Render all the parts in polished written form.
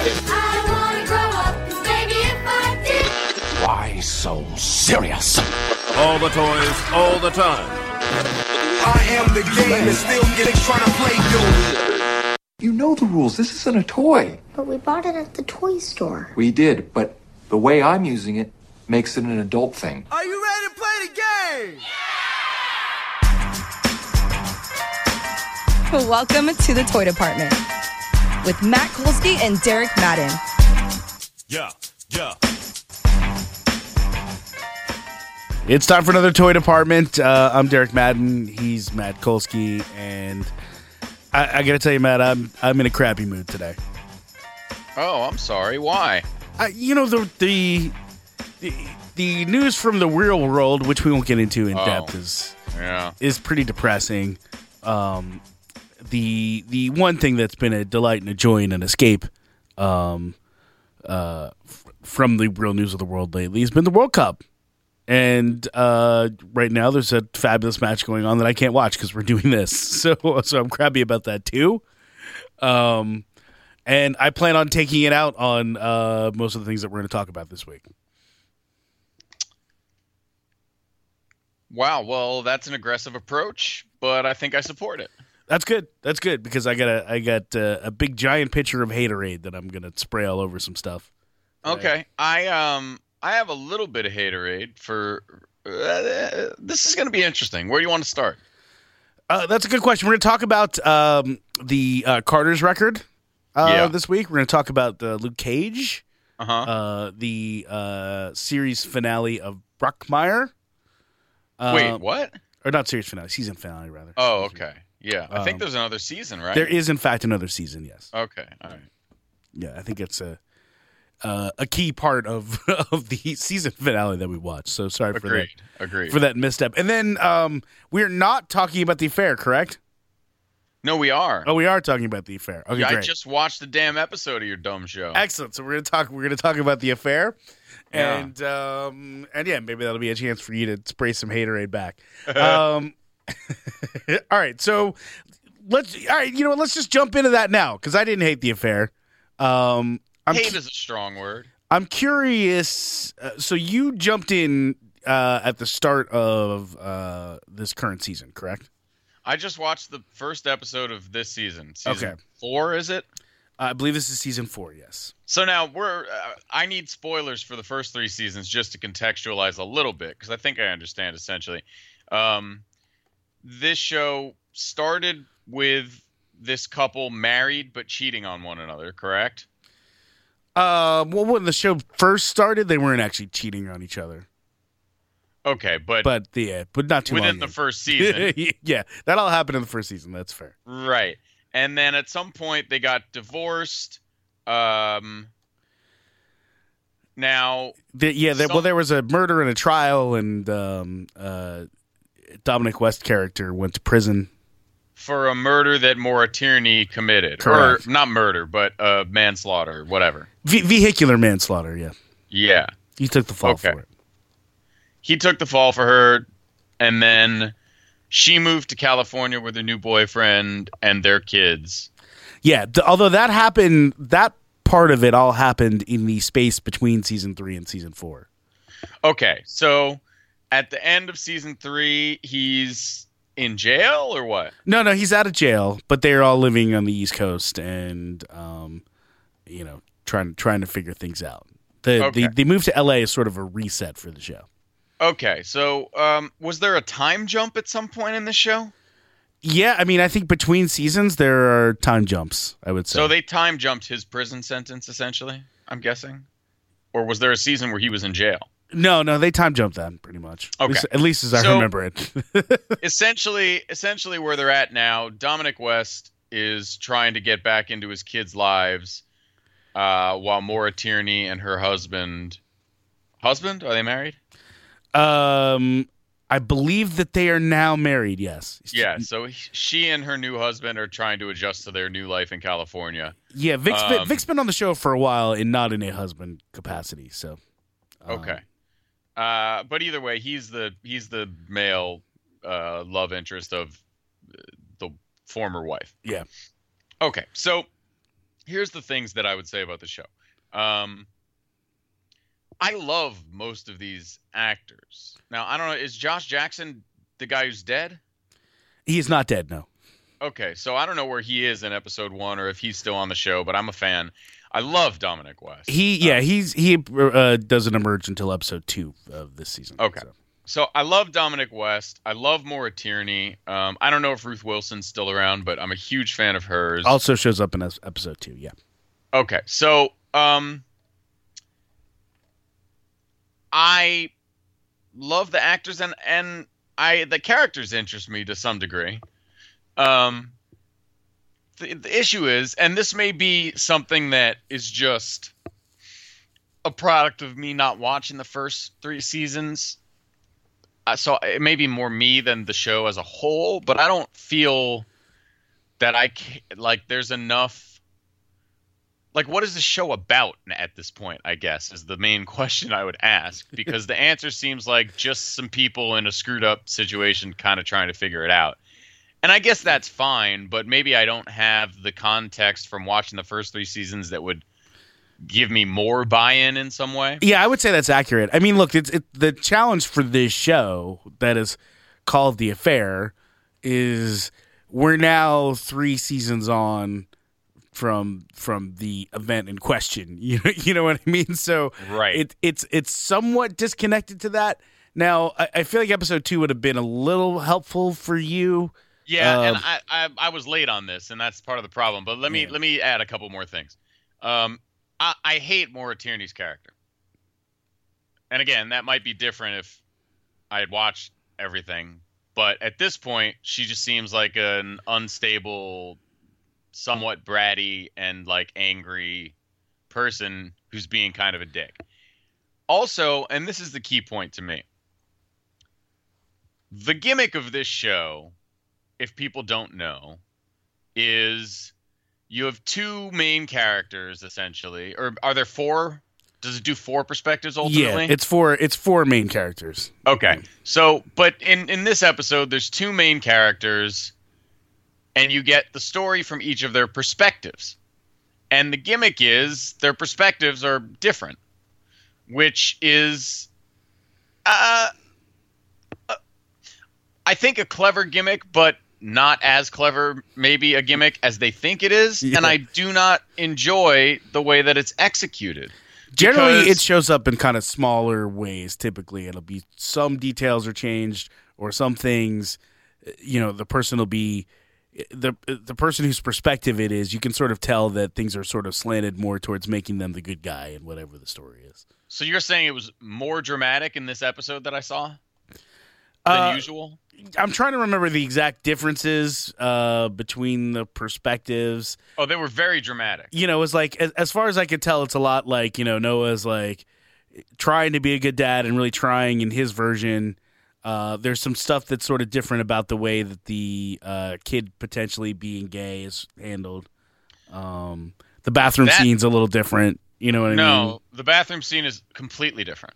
I wanna grow up, 'cause maybe if I did. Why so serious? All the toys, all the time. I am the game and still getting trying to play you. You know the rules. This isn't a toy. But we bought it at the toy store. We did, but the way I'm using it makes it an adult thing. Are you ready to play the game? Welcome to the Toy Department with Matt Kolsky and Derek Madden. Yeah. It's time for another Toy Department. I'm Derek Madden. He's Matt Kolsky, and I got to tell you, Matt, I'm in a crappy mood today. Oh, I'm sorry. Why? The news from the real world, which we won't get into in depth, is pretty depressing. The one thing that's been a delight and a joy and an escape from the real news of the world lately has been the World Cup. And right now there's a fabulous match going on that I can't watch because we're doing this. So I'm crabby about that too. And I plan on taking it out on most of the things that we're going to talk about this week. Wow. Well, that's an aggressive approach, but I think I support it. That's good. That's good because I got a big giant pitcher of Haterade that I'm going to spray all over some stuff. Okay. I have a little bit of haterade for this is going to be interesting. Where do you want to start? That's a good question. We're going to talk about the Carter's record this week. We're going to talk about Luke Cage, the series finale of Bruckmeyer. Wait, what? Or not series finale, season finale, rather. Oh, okay. Yeah. I think there's another season, right? There is, in fact, another season, yes. Okay. All right. Yeah, I think it's a key part of the season finale that we watched. So sorry for that misstep. And then we're not talking about the affair, correct? No, we are. Oh, we are talking about the affair. Okay, yeah, great. I just watched the damn episode of your dumb show. Excellent. So we're gonna talk about the affair, Yeah. and maybe that'll be a chance for you to spray some haterade back. All right, so let's just jump into that now because I didn't hate the affair. Hate is a strong word. I'm curious. So you jumped in at the start of this current season, correct? I just watched the first episode of this season. Season Okay. 4, is it? I believe this is season 4, yes. So now I need spoilers for the first 3 seasons just to contextualize a little bit because I think I understand essentially. This show started with this couple married but cheating on one another, correct? Well, when the show first started, they weren't actually cheating on each other. Okay, but not too long. within the first season. Yeah, that all happened in the first season. That's fair. Right. And then at some point they got divorced. Now there was a murder and a trial, and Dominic West character went to prison for a murder that Maura Tierney committed. Correct. Or not murder, but manslaughter, whatever. Vehicular manslaughter, yeah. Yeah. He took the fall for it. He took the fall for her, and then she moved to California with her new boyfriend and their kids. Yeah, although that happened, that part of it all happened in the space between season 3 and season 4. Okay, so at the end of season 3, he's in jail or what? No, he's out of jail, but they're all living on the East Coast and, trying to figure things out. The move to LA is sort of a reset for the show. Okay, so was there a time jump at some point in the show? Yeah, I mean, I think between seasons there are time jumps, I would say. So they time jumped his prison sentence, essentially, I'm guessing? Or was there a season where he was in jail? No, they time jumped that pretty much. Okay. At least as I remember it. essentially where they're at now, Dominic West is trying to get back into his kids' lives while Maura Tierney and her husband, are they married? I believe that they are now married, yes. Yeah, so she and her new husband are trying to adjust to their new life in California. Yeah, Vic's been on the show for a while and not in a husband capacity, so. Okay. But either way, he's the male love interest of the former wife. Yeah. Okay, so here's the things that I would say about the show. I love most of these actors. Now, I don't know, is Josh Jackson the guy who's dead? He is not dead, no. Okay, so I don't know where he is in episode 1 or if he's still on the show, but I'm a fan. I love Dominic West. He doesn't emerge until episode 2 of this season. Okay. So I love Dominic West. I love Maura Tierney. I don't know if Ruth Wilson's still around, but I'm a huge fan of hers. Also shows up in episode 2, yeah. Okay, so I love the actors and the characters interest me to some degree. The issue is, and this may be something that is just a product of me not watching the first 3 seasons. So it may be more me than the show as a whole, but I don't feel that there's enough. Like, what is the show about at this point, I guess, is the main question I would ask. Because the answer seems like just some people in a screwed up situation kind of trying to figure it out. And I guess that's fine, but maybe I don't have the context from watching the first 3 seasons that would give me more buy-in in some way. Yeah, I would say that's accurate. I mean, look, the challenge for this show that is called The Affair is we're now 3 seasons on from the event in question. You know what I mean? So right. It's somewhat disconnected to that. Now, I feel like episode 2 would have been a little helpful for you. Yeah, and I was late on this, and that's part of the problem. But let me add a couple more things. I hate Maura Tierney's character. And again, that might be different if I had watched everything. But at this point, she just seems like an unstable, somewhat bratty and like angry person who's being kind of a dick. Also, and this is the key point to me, the gimmick of this show, if people don't know, is you have 2 main characters essentially, or are there 4? Does it do 4 perspectives ultimately? Yeah, it's 4 main characters. Okay. So, but in this episode, there's 2 main characters, and you get the story from each of their perspectives. And the gimmick is their perspectives are different, which is, I think, a clever gimmick, but not as clever, maybe a gimmick as they think it is. Yeah. And I do not enjoy the way that it's executed. Generally, it shows up in kind of smaller ways. Typically, it'll be some details are changed or some things, the person will be the person whose perspective it is. You can sort of tell that things are sort of slanted more towards making them the good guy in whatever the story is. So you're saying it was more dramatic in this episode that I saw than usual? I'm trying to remember the exact differences between the perspectives. Oh, they were very dramatic. It's like, as far as I could tell, it's a lot like, Noah's like trying to be a good dad and really trying in his version. There's some stuff that's sort of different about the way that the kid potentially being gay is handled. The bathroom scene's a little different. You know what I mean? No, the bathroom scene is completely different.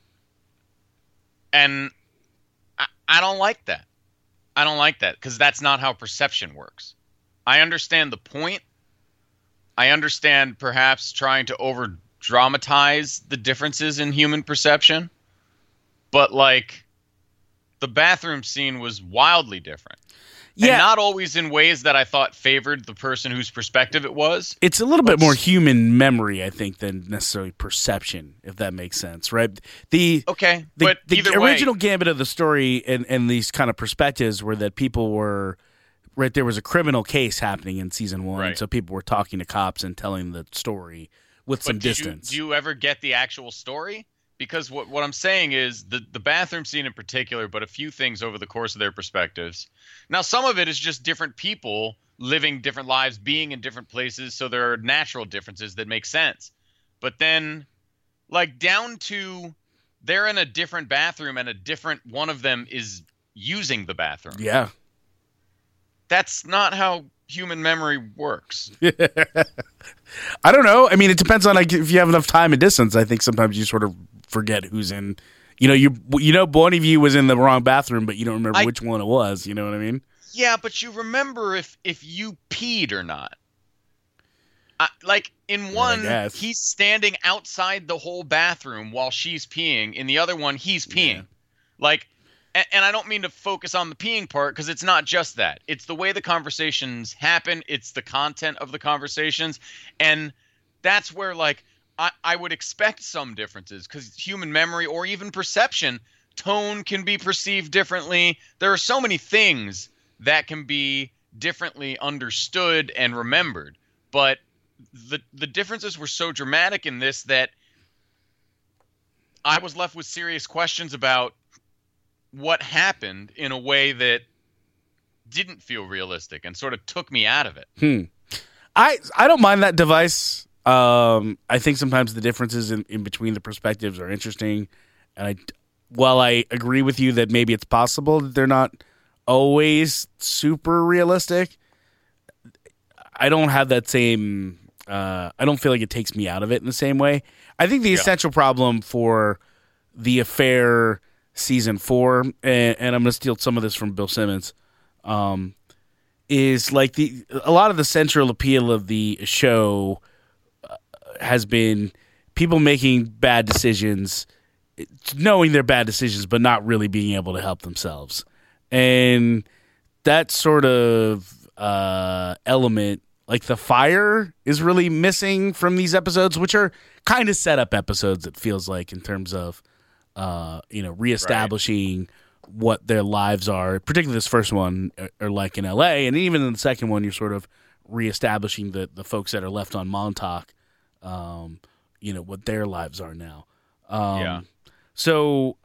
And I don't like that. I don't like that because that's not how perception works. I understand the point. I understand perhaps trying to over dramatize the differences in human perception. But like the bathroom scene was wildly different. Yeah. And not always in ways that I thought favored the person whose perspective it was. It's a little bit more human memory, I think, than necessarily perception, if that makes sense, right? The original gambit of the story and these kind of perspectives were that people were, right, there was a criminal case happening in season 1, right. So people were talking to cops and telling the story with some distance. Do you ever get the actual story? Because what I'm saying is the bathroom scene in particular, but a few things over the course of their perspectives. Now, some of it is just different people living different lives, being in different places, so there are natural differences that make sense. But then, like, down to they're in a different bathroom and a different one of them is using the bathroom. Yeah. That's not how human memory works. I don't know. I mean, it depends on if you have enough time and distance. I think sometimes you sort of forget who's in. One of you was in the wrong bathroom, but you don't remember which one it was. You know what I mean? Yeah, but you remember if you peed or not. Like in one, guess. he's standing outside the whole bathroom while she's peeing. In the other one, he's peeing. Yeah. Like, and I don't mean to focus on the peeing part because it's not just that. It's the way the conversations happen. It's the content of the conversations. And that's where, like, I would expect some differences because human memory or even perception, tone can be perceived differently. There are so many things that can be differently understood and remembered. But the differences were so dramatic in this that I was left with serious questions about what happened in a way that didn't feel realistic and sort of took me out of it. I don't mind that device. I think sometimes the differences in between the perspectives are interesting. And while I agree with you that maybe it's possible that they're not always super realistic, I don't have that same... I don't feel like it takes me out of it in the same way. I think the essential problem for The Affair season 4, and I'm going to steal some of this from Bill Simmons, is like a lot of the central appeal of the show has been people making bad decisions, knowing they're bad decisions, but not really being able to help themselves. And that sort of element, like the fire, is really missing from these episodes, which are kind of setup episodes, it feels like, in terms of reestablishing what their lives are, particularly this first one, are like in LA. And even in the second one, you're sort of reestablishing the folks that are left on Montauk, what their lives are now. So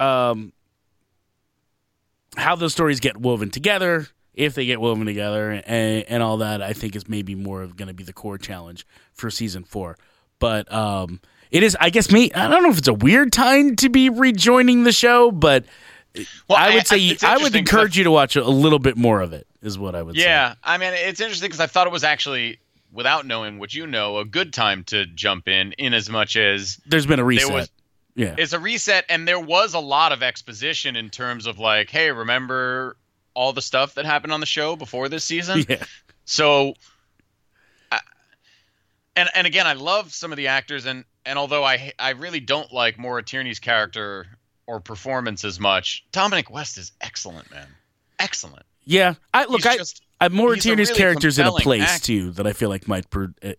how those stories get woven together, if they get woven together, and all that, I think is maybe more of going to be the core challenge for season 4. But it is, I guess, I don't know if it's a weird time to be rejoining the show, but I would say I would encourage you to watch a little bit more of it, is what I would say. Yeah, I mean, it's interesting because I thought it was actually, without knowing what you know, a good time to jump in as much as there's been a reset. It's a reset, and there was a lot of exposition in terms of like, hey, remember all the stuff that happened on the show before this season? Yeah. So, and again, I love some of the actors, and although I really don't like Maura Tierney's character or performance as much, Dominic West is excellent, man. Excellent. Yeah. Maura Tierney's really character's in a compelling place, actor. too, that I feel like might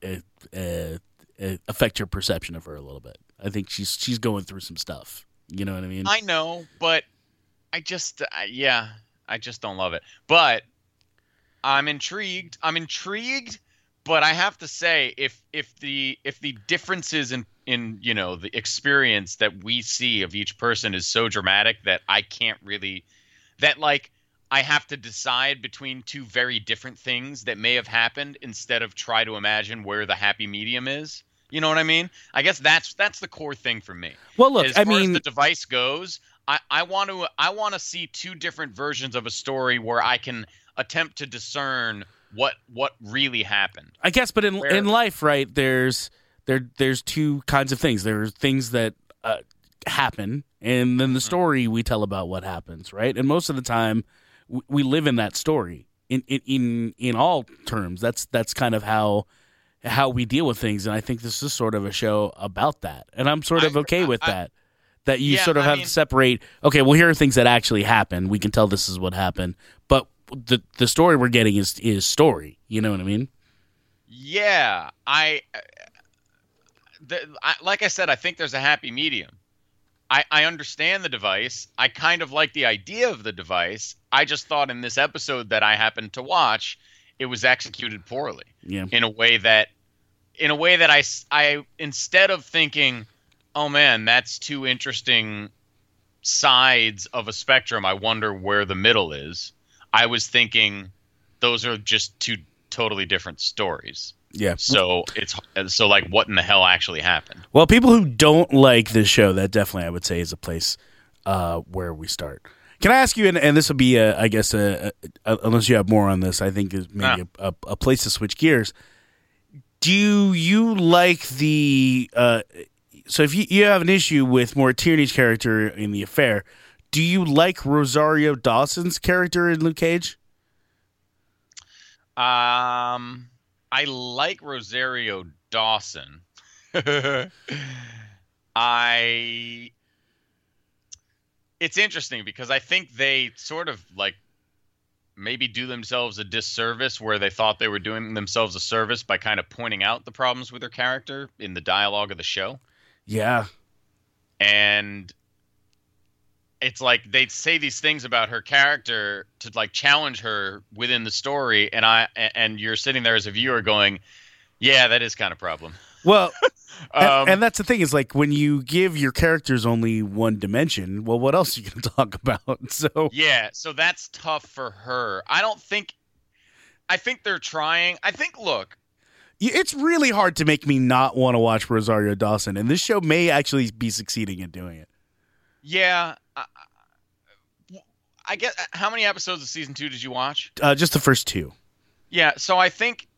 affect your perception of her a little bit. I think she's going through some stuff. You know what I mean? I know, but I just don't love it. But I'm intrigued. But I have to say, if the differences in the experience that we see of each person is so dramatic that I can't really, that like I have to decide between two very different things that may have happened instead of try to imagine where the happy medium is. You know what I mean? I guess that's the core thing for me. Well, look, as far as the device goes, I want to see two different versions of a story where I can attempt to discern what really happened. I guess, but in life, right? There's two kinds of things. There are things that happen, and then the story we tell about what happens, right? And most of the time, we live in that story. In all terms, that's kind of how we deal with things, and I think this is sort of a show about that. And I'm sort of okay with that. That you sort of have to separate. Okay, well, here are things that actually happen. We can tell this is what happened, but the story we're getting is story. You know what I mean? Yeah, like I said, I think there's a happy medium. I understand the device. I kind of like the idea of the device. I just thought in this episode that I happened to watch, it was executed poorly. Yeah. In a way that I instead of thinking, oh man, that's two interesting sides of a spectrum, I wonder where the middle is, I was thinking those are just two totally different stories. Yeah. So like, what in the hell actually happened? Well, people who don't like this show, that definitely I would say is a place where we start. Can I ask you, and this will be, I guess, unless you have more on this, I think is maybe a place to switch gears. Do you like the? So if you have an issue with Maura Tierney's character in The Affair, do you like Rosario Dawson's character in Luke Cage? I like Rosario Dawson, it's interesting because I think they sort of like maybe do themselves a disservice where they thought they were doing themselves a service by kind of pointing out the problems with her character in the dialogue of the show. Yeah. And it's like they'd say these things about her character to like challenge her within the story, and you're sitting there as a viewer going, yeah, that is kind of a problem. Well, and that's the thing is like when you give your characters only one dimension, well, what else are you going to talk about? So yeah, so that's tough for her. I think they're trying. I think, look, it's really hard to make me not want to watch Rosario Dawson, and this show may actually be succeeding in doing it. Yeah. I get, how many episodes of season 2 did you watch? Just the first 2. Yeah, so I think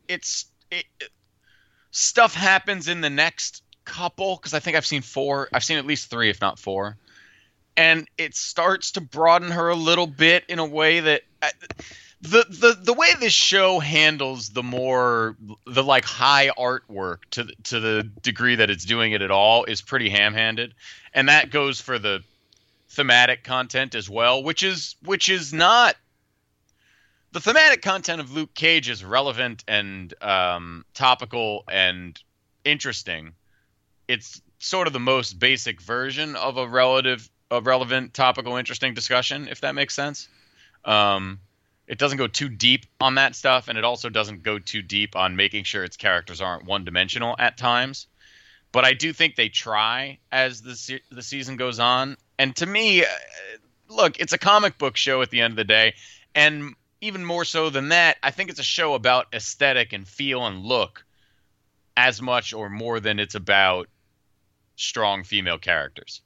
stuff happens in the next couple, because I think I've seen 4. I've seen at least 3, if not 4. And it starts to broaden her a little bit in a way that the way this show handles the like high artwork to the degree that it's doing it at all is pretty ham-handed. And that goes for the thematic content as well, which is not the thematic content of Luke Cage is relevant and topical and interesting. It's sort of the most basic version of a relevant, topical, interesting discussion, if that makes sense. It doesn't go too deep on that stuff, and it also doesn't go too deep on making sure its characters aren't one-dimensional at times. But I do think they try as the season goes on. And to me, look, it's a comic book show at the end of the day. And even more so than that, I think it's a show about aesthetic and feel and look as much or more than it's about strong female characters.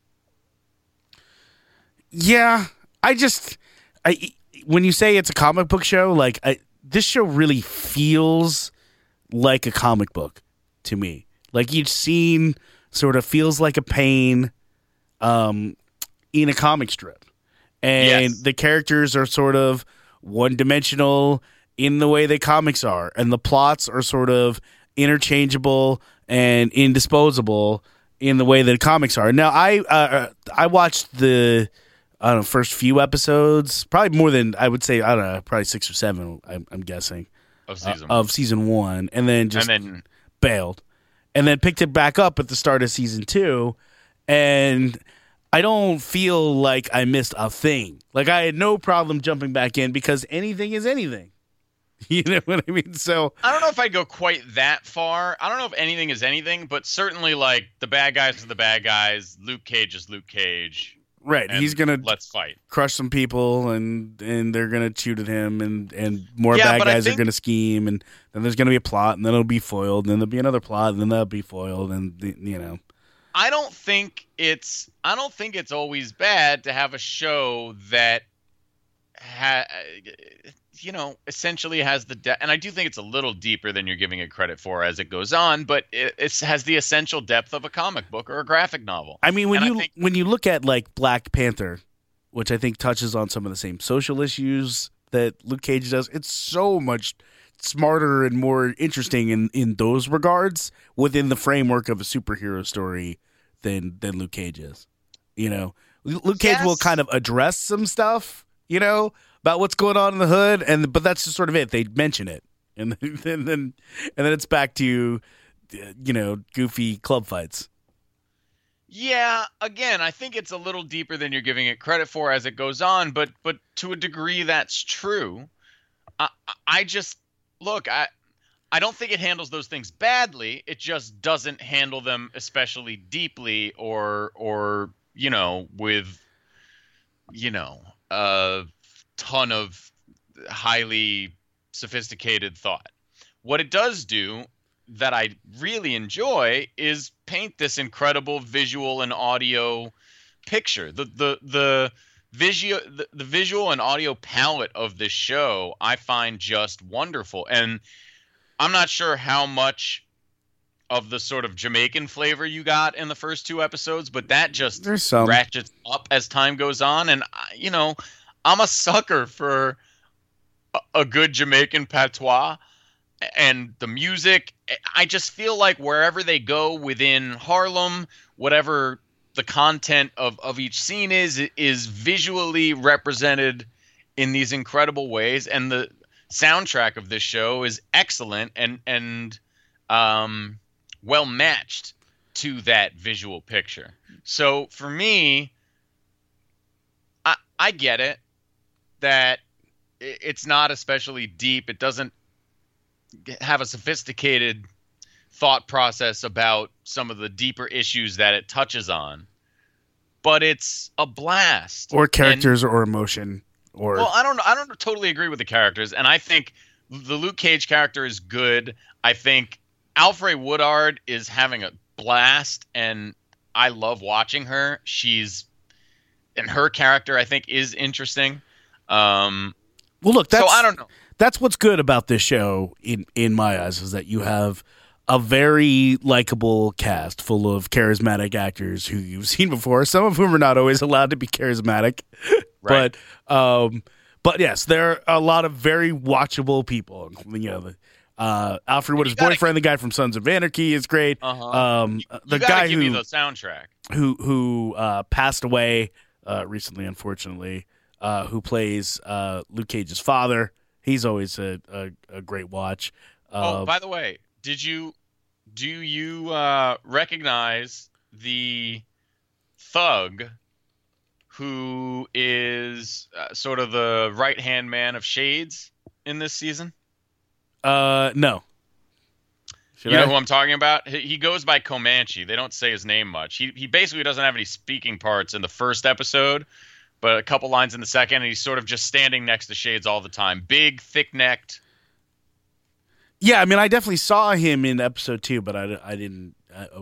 Yeah, when you say it's a comic book show, like this show really feels like a comic book to me. Like each scene sort of feels like a pane in a comic strip. And yes. The characters are sort of one-dimensional in the way that comics are. And the plots are sort of interchangeable and indisposable in the way that comics are. Now, I watched the first few episodes, probably more than, I would say, probably 6 or 7, I'm guessing. Of season 1. And then bailed. And then picked it back up at the start of season 2, and I don't feel like I missed a thing. Like I had no problem jumping back in because anything is anything. You know what I mean? So I don't know if I'd go quite that far. I don't know if anything is anything, but certainly like the bad guys are the bad guys. Luke Cage is Luke Cage. Right, he's gonna let's fight, crush some people, and they're gonna shoot at him, and more bad guys are gonna scheme, and then there's gonna be a plot, and then it'll be foiled, and then there'll be another plot, and then that'll be foiled, and you know. I don't think it's always bad to have a show that essentially has the depth, and I do think it's a little deeper than you're giving it credit for as it goes on, but it has the essential depth of a comic book or a graphic novel. I mean, when you look at like Black Panther, which I think touches on some of the same social issues that Luke Cage does, it's so much smarter and more interesting in those regards within the framework of a superhero story than Luke Cage is. You know, Luke Cage will kind of address some stuff, you know, about what's going on in the hood, but that's just sort of it. They mention it, and then it's back to, you know, goofy club fights. Yeah, again, I think it's a little deeper than you're giving it credit for as it goes on, but to a degree that's true. I just look, I don't think it handles those things badly. It just doesn't handle them especially deeply or you know, with, you know, ton of highly sophisticated thought. What it does do that I really enjoy is paint this incredible visual and audio picture. The visual and audio palette of this show I find just wonderful. And I'm not sure how much of the sort of Jamaican flavor you got in the first 2 episodes, but that just ratchets up as time goes on. And, you know, I'm a sucker for a good Jamaican patois. and the music. I just feel like wherever they go within Harlem, whatever the content of each scene is visually represented in these incredible ways, and the soundtrack of this show is excellent and well matched to that visual picture. So for me, I get it that it's not especially deep. It doesn't have a sophisticated thought process about some of the deeper issues that it touches on, but it's a blast. Or characters or emotion. Or well, I don't totally agree with the characters, and I think the Luke Cage character is good. I think Alfre Woodard is having a blast, and I love watching her. And her character, I think, is interesting. Well, look, so I don't know. That's what's good about this show, in my eyes, is that you have a very likable cast full of charismatic actors who you've seen before. Some of whom are not always allowed to be charismatic, Right. but yes, there are a lot of very watchable people. You know, Alfred Woodard's boyfriend, the guy from Sons of Anarchy, is great. The You guy give me the soundtrack. who passed away recently, unfortunately, who plays Luke Cage's father. He's always a great watch. By the way, do you recognize the thug who is sort of the right-hand man of Shades in this season? No. You know who I'm talking about? He goes by Comanche. They don't say his name much. He basically doesn't have any speaking parts in the first episode, but a couple lines in the second, and he's sort of just standing next to Shades all the time. Big, thick-necked. Yeah, I mean, I definitely saw him in episode 2, but I didn't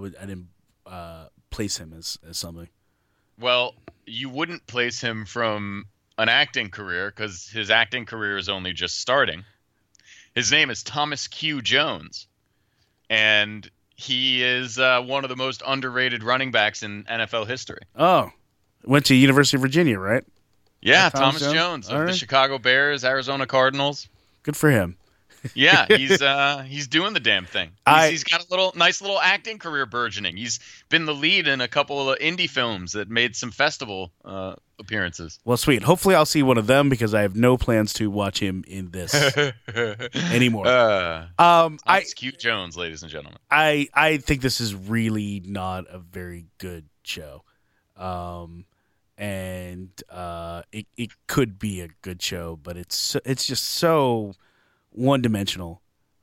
place him as something. Well, you wouldn't place him from an acting career because his acting career is only just starting. His name is Thomas Q. Jones, and he is one of the most underrated running backs in NFL history. Oh, went to University of Virginia, right? Yeah, Thomas Jones of All the right. Chicago Bears, Arizona Cardinals. Good for him. Yeah, he's doing the damn thing. He's got a nice little acting career burgeoning. He's been the lead in a couple of indie films that made some festival appearances. Well, sweet. Hopefully, I'll see one of them because I have no plans to watch him in this anymore. Thomas Q. Jones, ladies and gentlemen. I think this is really not a very good show, and it could be a good show, but it's just so one-dimensional.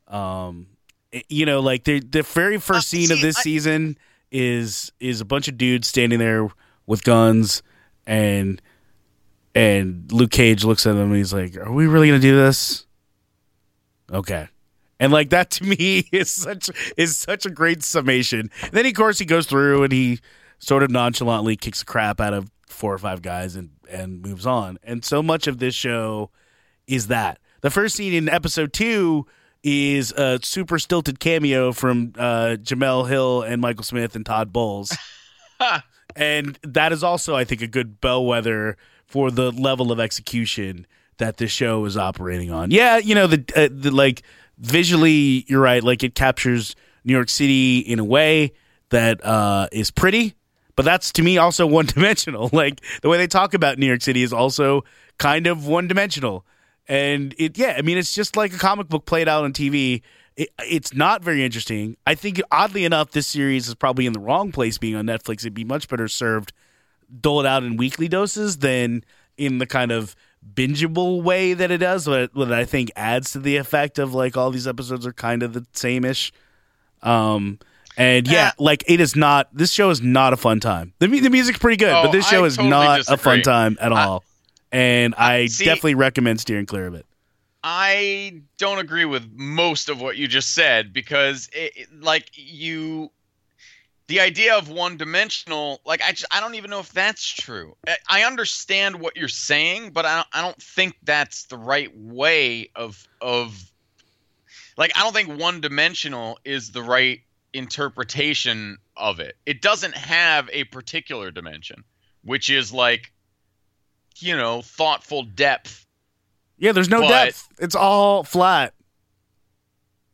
Like the very first scene of this season is a bunch of dudes standing there with guns, and Luke Cage looks at them and he's like, "Are we really gonna do this?" Okay. And like that to me is such a great summation. And then of course he goes through and he sort of nonchalantly kicks the crap out of 4 or 5 guys and moves on. And so much of this show is that. The first scene in episode 2 is a super stilted cameo from Jamel Hill and Michael Smith and Todd Bowles. And that is also, I think, a good bellwether for the level of execution that this show is operating on. Yeah, the like visually, you're right. Like it captures New York City in a way that is pretty, but that's to me also one-dimensional. Like the way they talk about New York City is also kind of one-dimensional. And it's just like a comic book played out on TV. It's not very interesting. I think, oddly enough, this series is probably in the wrong place being on Netflix. It'd be much better served, doled out in weekly doses than in the kind of bingeable way that it does, what I think adds to the effect of like all these episodes are kind of the same-ish. Like it is not, this show is not a fun time. The music's pretty good, but this show is totally not disagree. a fun time at all. And I definitely recommend steering clear of it. I don't agree with most of what you just said because the idea of one-dimensional, like I don't even know if that's true. I understand what you're saying, but I don't think that's the right way of like I don't think one-dimensional is the right interpretation of it. It doesn't have a particular dimension, which is like, thoughtful depth. Yeah, there's no depth. It's all flat.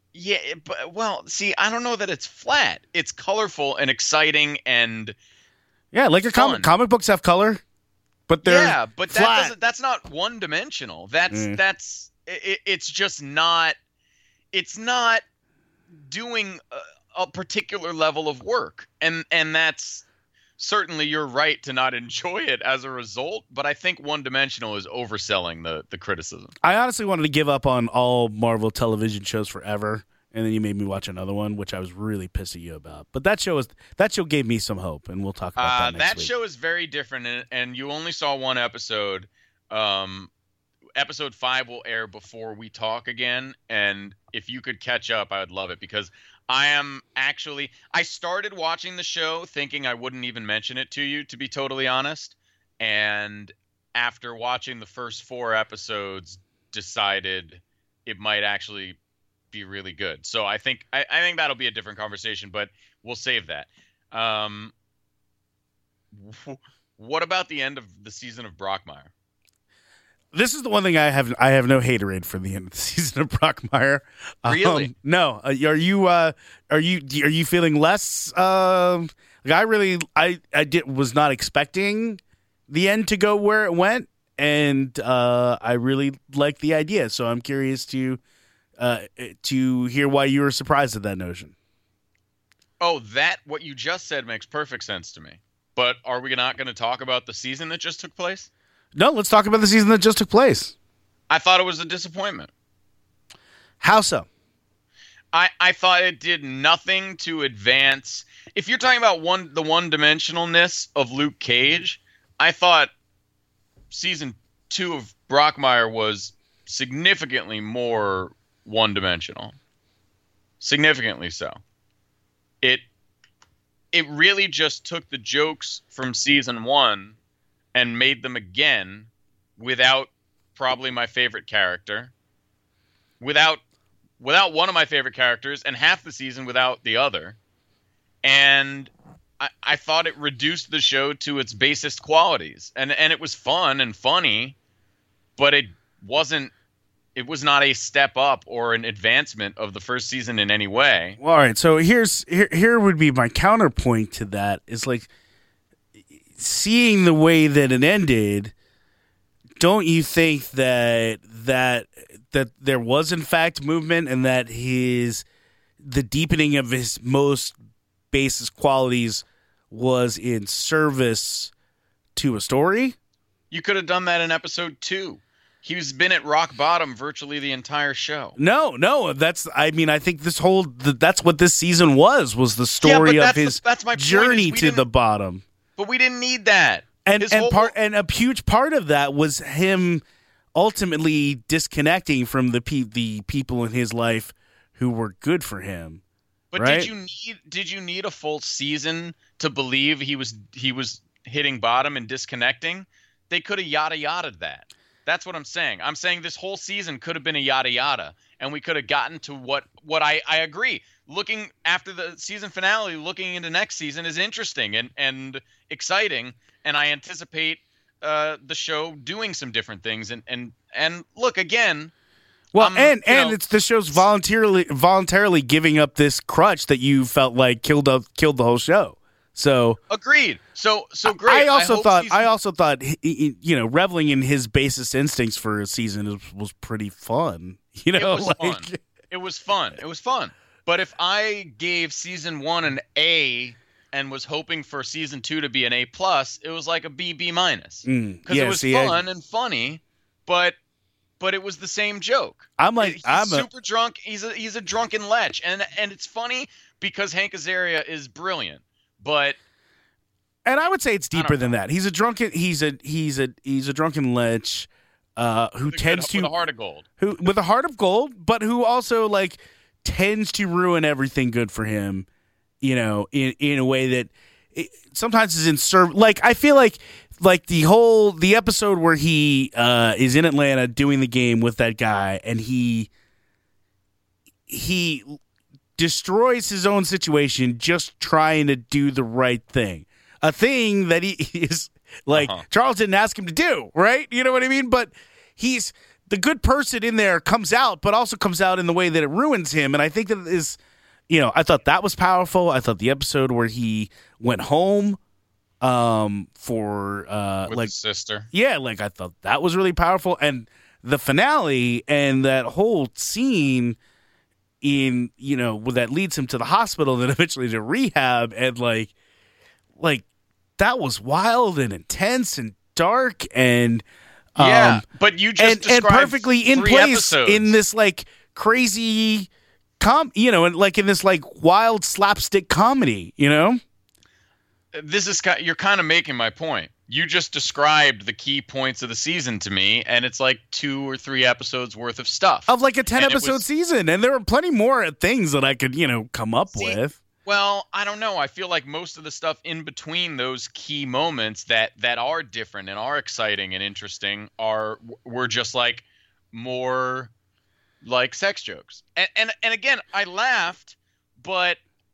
Yeah, but well, see, I don't know that it's flat. It's colorful and exciting and Yeah, like a Fun. comic books have color, but they're yeah, but flat. that's not one dimensional. It's just not. It's not doing a particular level of work, and that's certainly you're right to not enjoy it as a result. But I think one dimensional is overselling the criticism. I honestly wanted to give up on all Marvel television shows forever, and then you made me watch another one, which I was really pissed at you about. But that show gave me some hope, and we'll talk about that next week. That show is very different, and you only saw one episode. Episode 5 will air before we talk again, and if you could catch up, I would love it, because I started watching the show thinking I wouldn't even mention it to you, to be totally honest, and after watching the first 4 episodes, decided it might actually be really good. So I think that'll be a different conversation, but we'll save that. What about the end of the season of Brockmire? This is the one thing I have no haterade for the end of the season of Brockmire. Really? No. Are you feeling less? Like I was not expecting the end to go where it went, and I really like the idea. So I'm curious to hear why you were surprised at that notion. Oh, what you just said makes perfect sense to me. But are we not going to talk about the season that just took place? No, let's talk about the season that just took place. I thought it was a disappointment. How so? I thought it did nothing to advance. If you're talking about the one-dimensionalness of Luke Cage, I thought season 2 of Brockmire was significantly more one-dimensional. Significantly so. It really just took the jokes from season 1 and made them again without probably my favorite character, without one of my favorite characters, and half the season without the other. And I thought it reduced the show to its basest qualities. And it was fun and funny, but it was not a step up or an advancement of the first season in any way. Well, all right, so here would be my counterpoint to that is like, seeing the way that it ended, don't you think that there was in fact movement, and that the deepening of his most basest qualities was in service to a story? You could have done that in episode 2. He's been at rock bottom virtually the entire show. No, I think that's what this season was the story of his journey to the bottom. But we didn't need that. And a huge part of that was him ultimately disconnecting from the people in his life who were good for him. But right? did you need a full season to believe he was hitting bottom and disconnecting? They could have yada yada'd that. That's what I'm saying. I'm saying this whole season could have been a yada yada, and we could have gotten to what I agree. Looking after the season finale, looking into next season is interesting and exciting, and I anticipate the show doing some different things. And look again. Well, it's the show's voluntarily giving up this crutch that you felt like killed the whole show. So agreed. So great. I also thought reveling in his basest instincts for a season was pretty fun. It was fun. It was fun. But if I gave season 1 an A and was hoping for season 2 to be an A+, it was like a B minus. Because it was fun and funny, but it was the same joke. He's super drunk. He's a drunken lech, and it's funny because Hank Azaria is brilliant. And I would say it's deeper than that. He's a drunken. He's a drunken lech who tends to with a heart of gold. With a heart of gold, but who also tends to ruin everything good for him. In a way that sometimes is in serve. I feel like the episode where he is in Atlanta doing the game with that guy, and he destroys his own situation just trying to do the right thing. A thing that he is Charles didn't ask him to do, right? You know what I mean? But the good person in there comes out, but also comes out in the way that it ruins him. And I think that is, I thought that was powerful. I thought the episode where he went home for With his sister. yeah, like I thought that was really powerful. And the finale and that whole scene in, that leads him to the hospital and then eventually to rehab, and like that was wild and intense and dark and but you just and described perfectly in 3 place episodes. in this like crazy and like in this like wild slapstick comedy, This is you're kind of making my point. You just described the key points of the season to me, and it's like 2 or 3 episodes worth of stuff of like a 10 And it episode was- season, and there were plenty more things that I could come up with. Well, I don't know. I feel like most of the stuff in between those key moments that are different and are exciting and interesting were just like more like sex jokes. And again, I laughed, but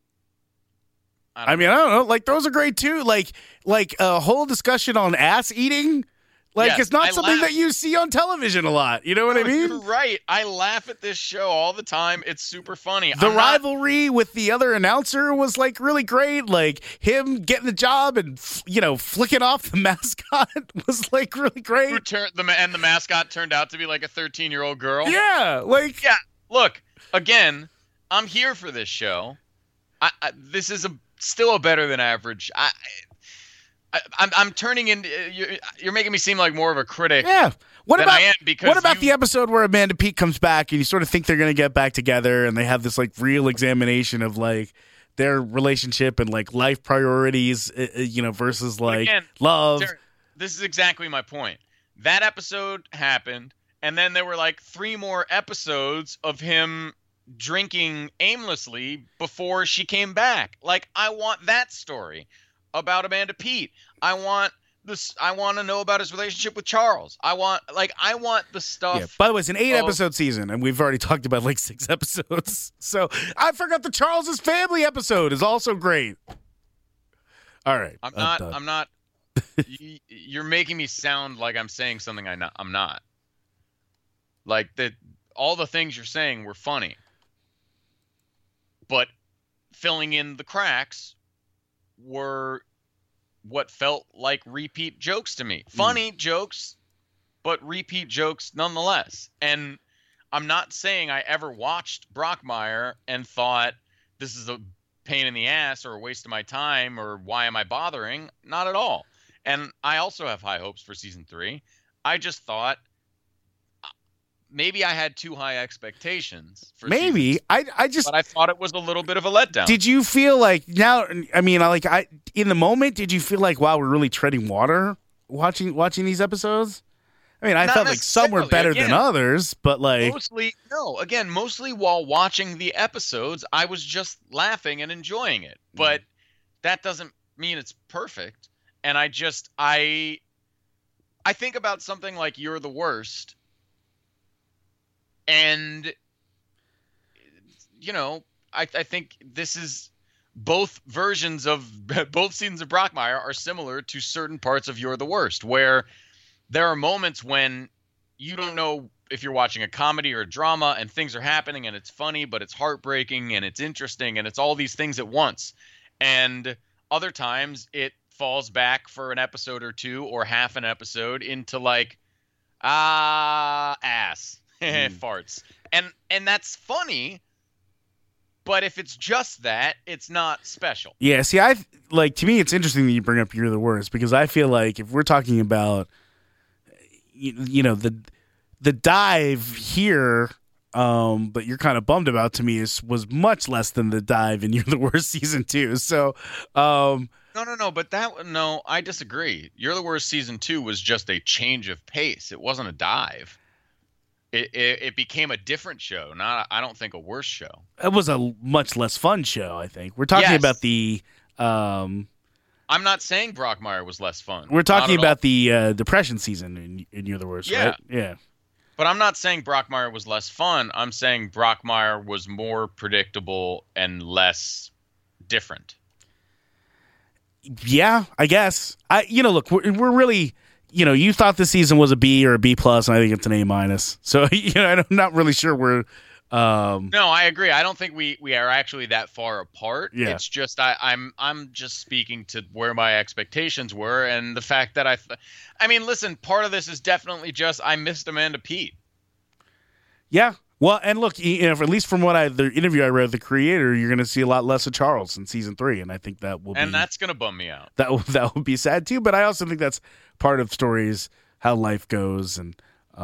I mean, I don't know. Like those are great too. Like a whole discussion on ass eating. Like Yes, it's not I something laughed. that you see on television a lot. You know what I mean? You're right. I laugh at this show all the time. It's super funny. The I'm not- rivalry with the other announcer was like really great. Like him getting the job and flicking off the mascot was like really great. and the mascot turned out to be like a 13-year-old girl. Yeah, like Yeah. Look, again, I'm here for this show. This is still a better than average. I'm turning into you're making me seem like more of a critic. yeah. What than about I am because what about you- the episode where Amanda Peet comes back and you sort of think they're going to get back together and they have this like real examination of like their relationship and like life priorities, versus like again, love. Darren, this is exactly my point. That episode happened, and then there were like 3 more episodes of him drinking aimlessly before she came back. Like, I want that story about Amanda Peet. I want to know about his relationship with Charles. I want the stuff. Yeah. By the way, it's an 8 of- episode season, and we've already talked about like 6 episodes. So I forgot the Charles's family episode is also great. All right, done. I'm not. You're making me sound like I'm saying something I'm not. Like that, all the things you're saying were funny, but filling in the cracks were what felt like repeat jokes to me. Funny jokes, but repeat jokes nonetheless. And I'm not saying I ever watched Brockmire and thought this is a pain in the ass or a waste of my time or why am I bothering? Not at all. And I also have high hopes for season 3. I just thought maybe I had too high expectations for Maybe season I just but I thought it was a little bit of a letdown. did you feel like now? I mean, I in the moment, did you feel like wow, we're really treading water watching these episodes? I mean, I Not felt like some were necessarily. better than Again, others, but like mostly while watching the episodes, I was just laughing and enjoying it. But that doesn't mean it's perfect. And I think about something like You're the Worst. And, I think this is both versions of both seasons of Brockmire are similar to certain parts of You're the Worst, where there are moments when you don't know if you're watching a comedy or a drama and things are happening and it's funny, but it's heartbreaking and it's interesting and it's all these things at once. And other times it falls back for an episode or 2 or half an episode into like, ass, farts. And that's funny, but if it's just that, it's not special. yeah. See, to me, it's interesting that you bring up You're the Worst because I feel like if we're talking about the dive here that you're kind of bummed about to me was much less than the dive in You're the Worst season 2. So No, but I disagree. You're the Worst season 2 was just a change of pace. It wasn't a dive. It became a different show, I don't think a worse show. it was a much less fun show. I think we're talking Yes. about the I'm not saying Brockmire was less fun. we're talking Not at all. about the depression season in You're the Worst, Yeah. right? Yeah. But I'm not saying Brockmire was less fun. I'm saying Brockmire was more predictable and less different. Yeah, I guess. Look, we're really, you thought this season was a B or a B plus, and I think it's an A minus. So I'm not really sure we're. No, I agree. I don't think we are actually that far apart. Yeah. It's just I'm just speaking to where my expectations were, and the fact that I mean, listen, part of this is definitely just I missed Amanda Peet. Yeah. Well, and look, at least from the interview I read, the creator, you're going to see a lot less of Charles in season 3, and I think that will and that's going to bum me out. That will be sad too. But I also think that's part of stories, how life goes, and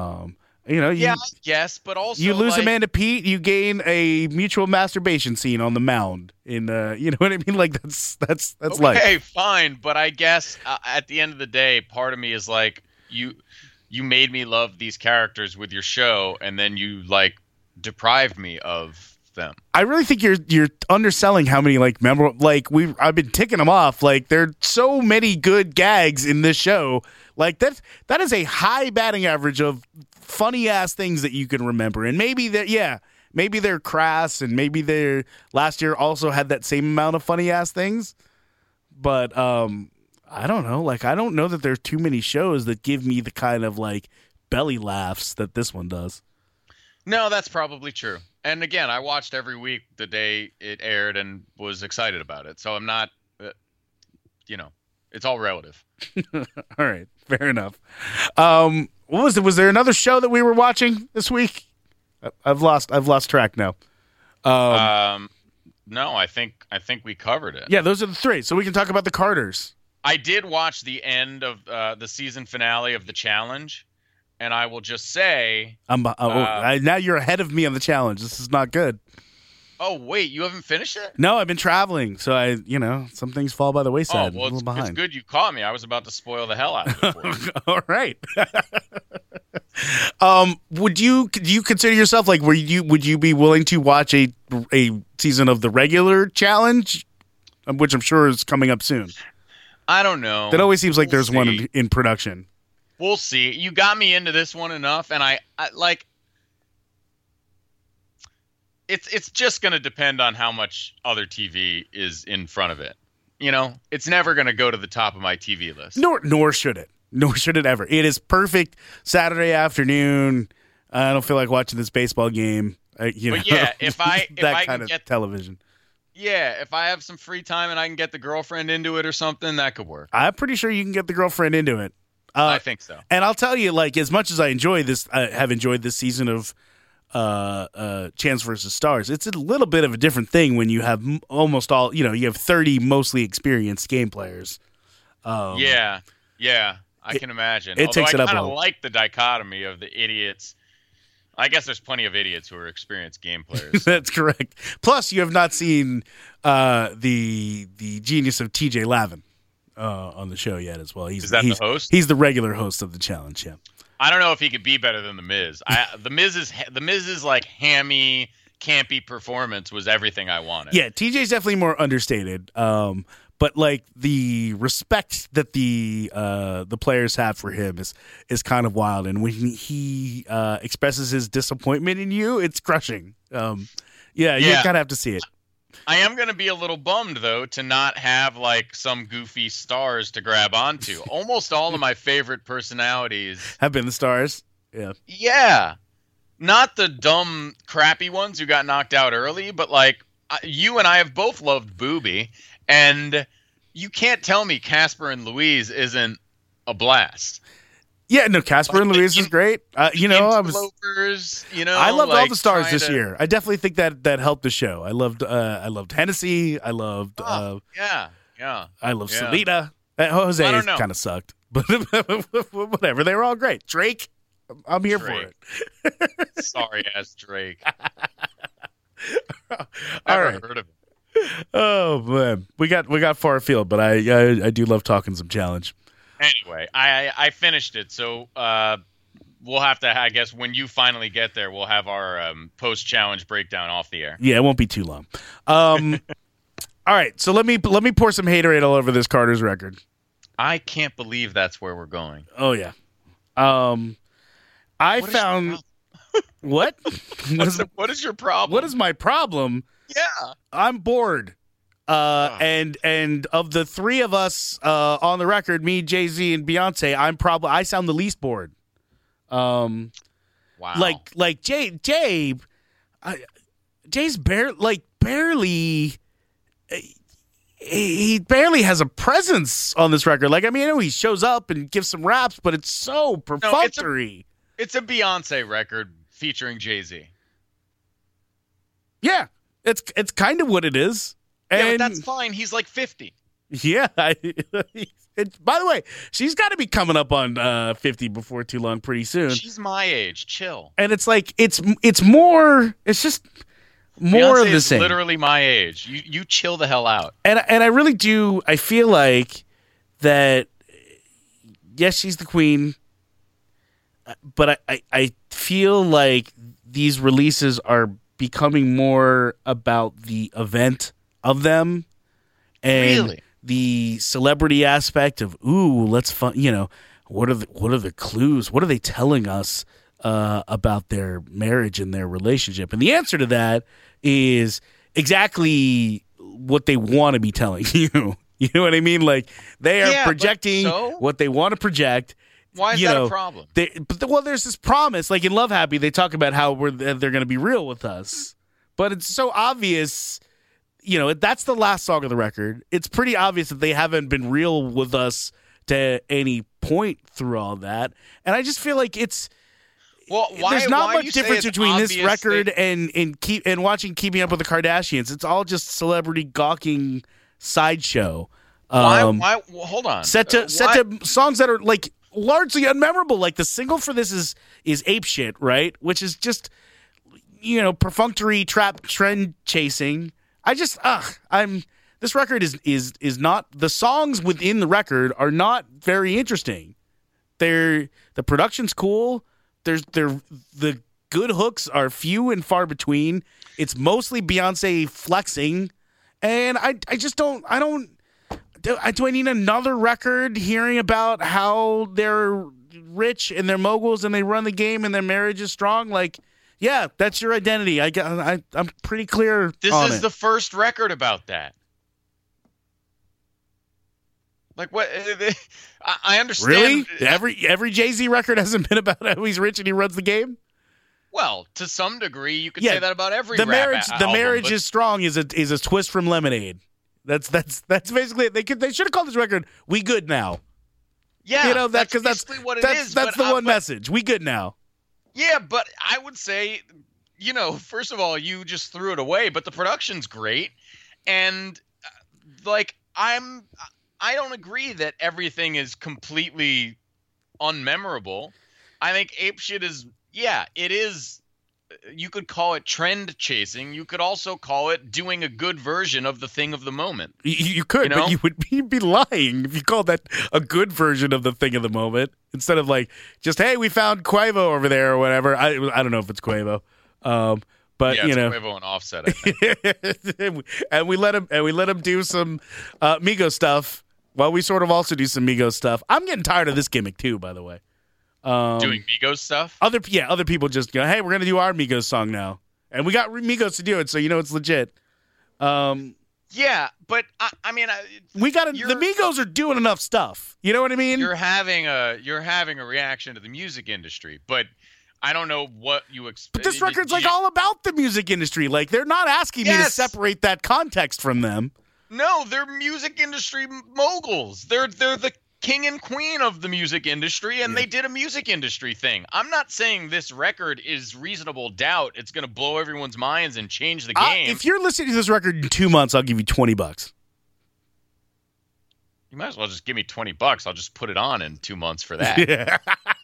yes, but also you lose Amanda Peet, you gain a mutual masturbation scene on the mound. You know what I mean? Like that's life. Okay, fine, but I guess at the end of the day, part of me is like you made me love these characters with your show, and then you like deprived me of them. I really think you're underselling how many like memorable I've been ticking them off. Like there are so many good gags in this show. Like that is a high batting average of funny ass things that you can remember. And maybe they're crass, and maybe they last year also had that same amount of funny ass things. But I don't know. Like I don't know that there's too many shows that give me the kind of like belly laughs that this one does. No, that's probably true. And again, I watched every week the day it aired and was excited about it. So I'm not, it's all relative. All right, fair enough. What was it? Was there another show that we were watching this week? I've lost track now. No, I think we covered it. Yeah, those are the three. So we can talk about the Carters. I did watch the end of the season finale of The Challenge. And I will just say, now you're ahead of me on the challenge. This is not good. Oh wait, you haven't finished it? No, I've been traveling, so some things fall by the wayside. Oh, well, I'm a little behind. It's good you caught me. I was about to spoil the hell out of it for you. All right. Do you consider yourself like would you be willing to watch a season of the regular challenge, which I'm sure is coming up soon? I don't know. That always seems like there's one in production. We'll see. You got me into this one enough, and I like. It's just going to depend on how much other TV is in front of it. It's never going to go to the top of my TV list. Nor should it. Nor should it ever. It is perfect Saturday afternoon. I don't feel like watching this baseball game. But yeah, if I can get television. Yeah, if I have some free time and I can get the girlfriend into it or something, that could work. I'm pretty sure you can get the girlfriend into it. I think so. And I'll tell you, like, as much as I have enjoyed this season of Chance versus Stars, it's a little bit of a different thing when you have almost all, you have 30 mostly experienced game players. Yeah, I can imagine. It takes it up. I kind of like the dichotomy of the idiots. I guess there's plenty of idiots who are experienced game players. That's correct. Plus, you have not seen the genius of TJ Lavin on the show yet as well. Is that the host? He's the regular host of the challenge. Yeah. I don't know if he could be better than the Miz. The Miz's like hammy, campy performance was everything I wanted. Yeah, TJ's definitely more understated. But like the respect that the players have for him is kind of wild, and when he expresses his disappointment in you, it's crushing. You kind of have to see it. I am going to be a little bummed though to not have like some goofy stars to grab onto. Almost all of my favorite personalities have been the stars. Yeah. Yeah. Not the dumb, crappy ones who got knocked out early, but like you and I have both loved Booby. And you can't tell me Casper and Louise isn't a blast. Yeah, no, Casper and Louise is great. I loved all the stars this year. I definitely think that helped the show. I loved Hennessy. I loved I love Selena. Jose kind of sucked, but whatever. They were all great. Drake, I'm here for it. Sorry ass Drake. All right. Heard of it. Oh man, we got far afield, but I do love talking some challenge. Anyway, I finished it, so we'll have to. I guess when you finally get there, we'll have our post challenge breakdown off the air. Yeah, it won't be too long. All right, so let me pour some haterade all over this Carter's record. I can't believe that's where we're going. Oh yeah. What? What is your problem? What is your problem? What is my problem? Yeah. I'm bored. And of the three of us on the record, me, Jay-Z, and Beyonce, I sound the least bored. Wow. Like Jay's barely. He barely has a presence on this record. Like, I mean, I know he shows up and gives some raps, but it's so perfunctory. It's a Beyonce record featuring Jay-Z. Yeah, it's kind of what it is. Yeah, And but that's fine. He's like 50. yeah, by the way, she's got to be coming up on 50 before too long, pretty soon. She's my age. Chill. And it's like it's just more Beyonce of the is same. literally my age. You chill the hell out. And I really do. I feel like that. Yes, she's the queen, but I feel like these releases are becoming more about the event of them and Really? the celebrity aspect of let's fun. What are the clues? What are they telling us about their marriage and their relationship? And the answer to that is exactly what they want to be telling you. You know what I mean? Like they are projecting what they want to project. Why is that a problem? There's this promise. Like in Love Happy, they talk about how they're going to be real with us, but it's so obvious. That's the last song of the record. It's pretty obvious that they haven't been real with us to any point through all that, and I just feel like it's. Well, there's not why much you say difference it's between this obvious record and watching Keeping Up with the Kardashians. It's all just celebrity gawking sideshow. Why? Well, hold on. Set to songs that are like largely unmemorable. Like the single for this is Ape Shit, right? Which is just perfunctory trap trend chasing. This record is not, the songs within the record are not very interesting. The production's cool. The good hooks are few and far between. It's mostly Beyonce flexing, and do I need another record hearing about how they're rich and they're moguls and they run the game and their marriage is strong? Like, yeah, that's your identity. I'm pretty clear. This on is it. the first record about that. Like what? I understand. Really? Every Jay-Z record hasn't been about how he's rich and he runs the game. Well, to some degree, you could say that about every the rap marriage. album, The marriage but is strong is a twist from Lemonade. That's basically it. They should have called this record "We Good Now." yeah, that's basically what it is. That's but the one message. We good now. Yeah, but I would say, first of all, you just threw it away. But the production's great, and I don't agree that everything is completely unmemorable. I think Ape Shit is, it is. You could call it trend chasing. You could also call it doing a good version of the thing of the moment. You could, but you'd be lying if you called that a good version of the thing of the moment instead of like just, hey, we found Quavo over there or whatever. I don't know if it's Quavo, but it's Quavo and Offset, I think. and we let him do some Migos stuff while we sort of also do some Migos stuff. I'm getting tired of this gimmick too, by the way. Doing Migos stuff? Other people just go, hey, we're going to do our Migos song now. And we got Migos to do it, so it's legit. Yeah, but I mean, the Migos are doing enough stuff. You know what I mean? You're having a reaction to the music industry, but I don't know what you expect. But this record's all about the music industry. Like, they're not asking me to separate that context from them. No, they're music industry moguls. They're the king and queen of the music industry, and they did a music industry thing. I'm not saying this record is reasonable doubt. It's going to blow everyone's minds and change the game. If you're listening to this record in 2 months, I'll give you $20. You might as well just give me $20. I'll just put it on in 2 months for that. Yeah.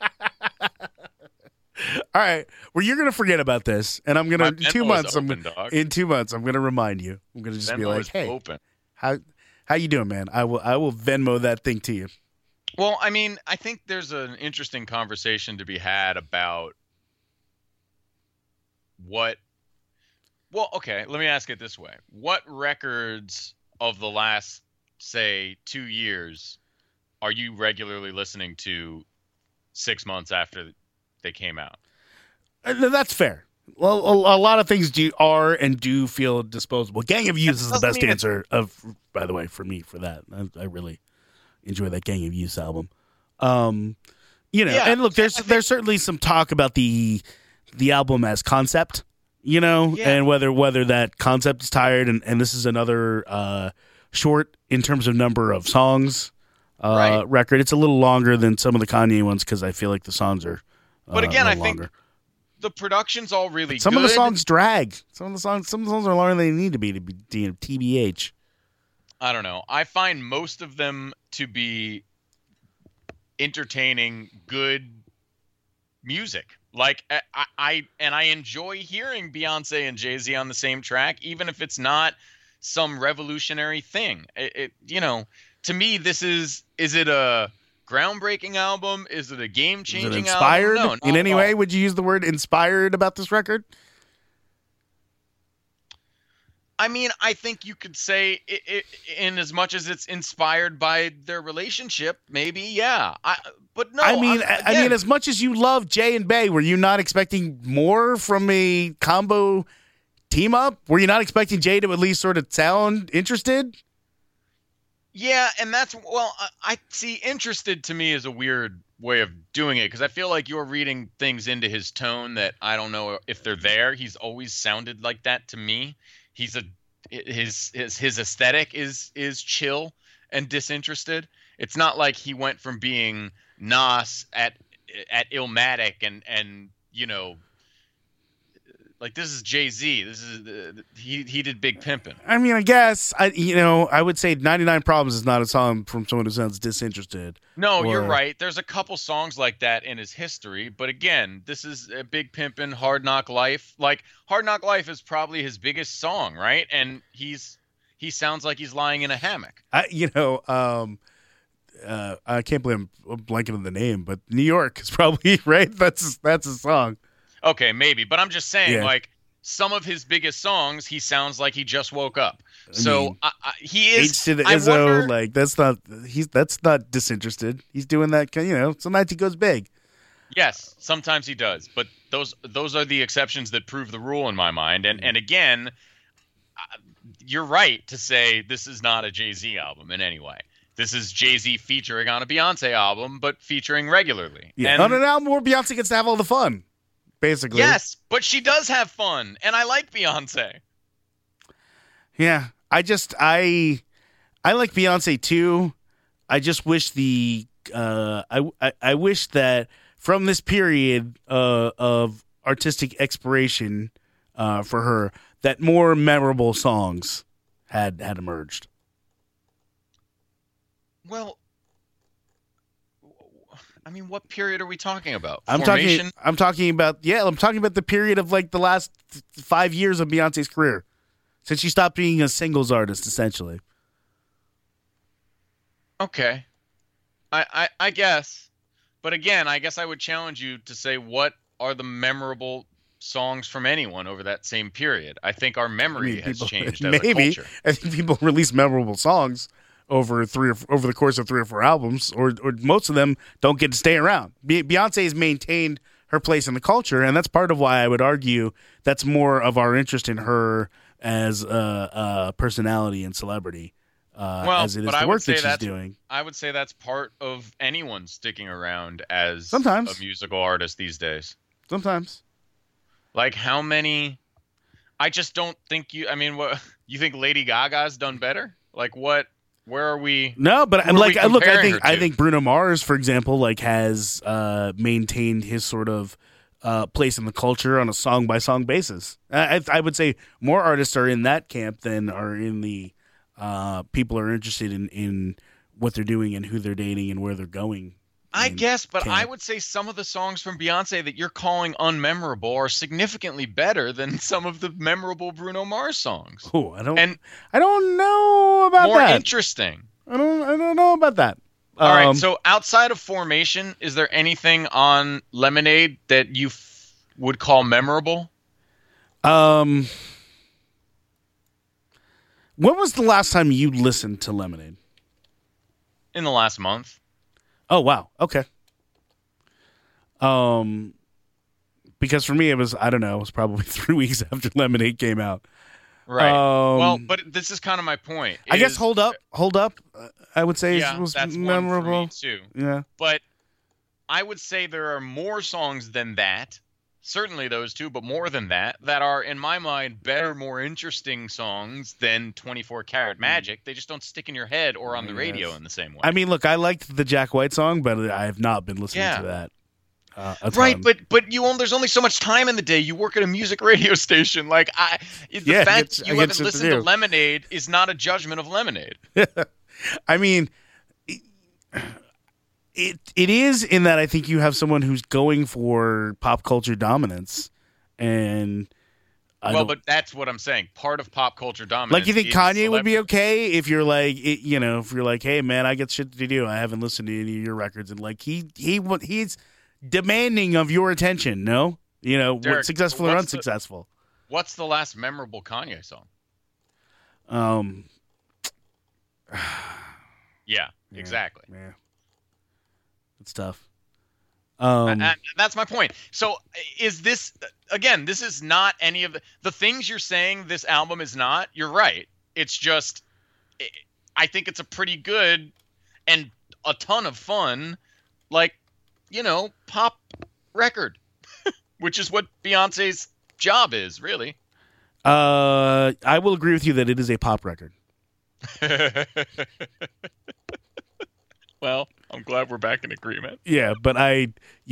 All right. Well, you're going to forget about this, and I'm going to in 2 months. In 2 months, I'm going to remind you. I'm going to just be like, "Hey, open. How you doing, man? I will Venmo that thing to you." Well, I mean, I think there's an interesting conversation to be had about what. Well, okay, let me ask it this way: what records of the last, say, 2 years are you regularly listening to 6 months after they came out? That's fair. Well, a lot of things are and do feel disposable. Gang of Youth is the doesn't best mean answer by the way, for me for that. I really enjoy that Gang of Youth album. Yeah, and look, there's certainly some talk about the album as concept, and whether that concept is tired, and this is another short in terms of number of songs record. It's a little longer than some of the Kanye ones because I feel like the songs are. But again, a I little think longer. the production's all really good. Some of the songs drag. Some of the songs are longer than they need to be TBH. I don't know. I find most of them to be entertaining, good music. Like I enjoy hearing Beyonce and Jay-Z on the same track, even if it's not some revolutionary thing. To me, this is it a groundbreaking album? Is it a game-changing album? Inspired No, not in at any all. way? Would you use the word inspired about this record? I mean, I think you could say it in as much as it's inspired by their relationship, maybe, yeah. But no, I mean, again, as much as you love Jay and Bey, were you not expecting more from a combo team up? Were you not expecting Jay to at least sort of sound interested? yeah, and I see interested to me is a weird way of doing it because I feel like you're reading things into his tone that I don't know if they're there. He's always sounded like that to me. His aesthetic is chill and disinterested. It's not like he went from being Nas at Illmatic and like this is Jay-Z. This is he did Big Pimpin'. I mean, I guess I would say 99 Problems is not a song from someone who sounds disinterested. No, you're right. There's a couple songs like that in his history, but again, this is a Big Pimpin', Hard Knock Life. Like Hard Knock Life is probably his biggest song, right? And he sounds like he's lying in a hammock. I can't believe I'm blanking on the name, but New York is probably right. That's a song. Okay, maybe, but I'm just saying, Yeah. like some of his biggest songs, he sounds like he just woke up. mean, He is. H to the I Izzo, wonder- like that's not disinterested. He's doing that, sometimes he goes big. Yes, sometimes he does, but those are the exceptions that prove the rule in my mind. And again, you're right to say this is not a Jay-Z album in any way. This is Jay-Z featuring on a Beyonce album, but featuring regularly. Yeah, And on an album where Beyonce gets to have all the fun, basically. yes, but she does have fun, and I like Beyonce. Yeah, I like Beyonce too. I just wish I wish that from this period of artistic expiration for her, that more memorable songs had emerged. Well, I mean, what period are we talking about? I'm Formation? talking about the period of like the last 5 years of Beyonce's career, since she stopped being a singles artist, essentially. Okay. I guess. But again, I guess I would challenge you to say what are the memorable songs from anyone over that same period. I think our memory has changed as a culture. I think people release memorable songs over the course of 3 or 4 albums, or most of them don't get to stay around. Beyonce has maintained her place in the culture, and that's part of why I would argue that's more of our interest in her as a personality and celebrity, as it is the work that she's doing. I would say that's part of anyone sticking around as Sometimes. a musical artist these days. Sometimes. Like how many? I just don't think what you think Lady Gaga's done better? Like what? Where are we? No, but who are we comparing her I to? think Bruno Mars, for example, like has maintained his sort of place in the culture on a song by song basis. I would say more artists are in that camp than are in the people are interested in what they're doing and who they're dating and where they're going. I guess, but camp. I would say some of the songs from Beyonce that you're calling unmemorable are significantly better than some of the memorable Bruno Mars songs. Oh, I don't And know about more that. interesting. I don't know about that. All right. So outside of Formation, is there anything on Lemonade that you would call memorable? When was the last time you listened to Lemonade? In the last month. Oh, wow. Okay. because for me it was probably 3 weeks after Lemonade came out. Right. Well, but this is kind of my point. I guess Hold Up. I would say was that's memorable. one for me too. Yeah. But I would say there are more songs than that. Certainly those two, but more than that are, in my mind, better, more interesting songs than 24 Karat Magic. They just don't stick in your head or on the radio in the same way. I mean, look, I liked the Jack White song, but I have not been listening to that. Right, but there's only so much time in the day. You work at a music radio station. Like the fact that you haven't listened to Lemonade is not a judgment of Lemonade. I mean, it is in that I think you have someone who's going for pop culture dominance, and but that's what I'm saying. Part of pop culture dominance. Like, you think Kanye would be okay if you're like, if you're like, hey man, I got shit to do. I haven't listened to any of your records, and like he's demanding of your attention. No, Derek, successful or unsuccessful. What's the last memorable Kanye song? Yeah, exactly. Yeah, it's tough. And that's my point. So is this, again, this is not any of the things you're saying this album is not. You're right. It's just, I think it's a pretty good and a ton of fun, pop record, which is what Beyonce's job is, really. I will agree with you that it is a pop record. Well, I'm glad we're back in agreement. Yeah, but I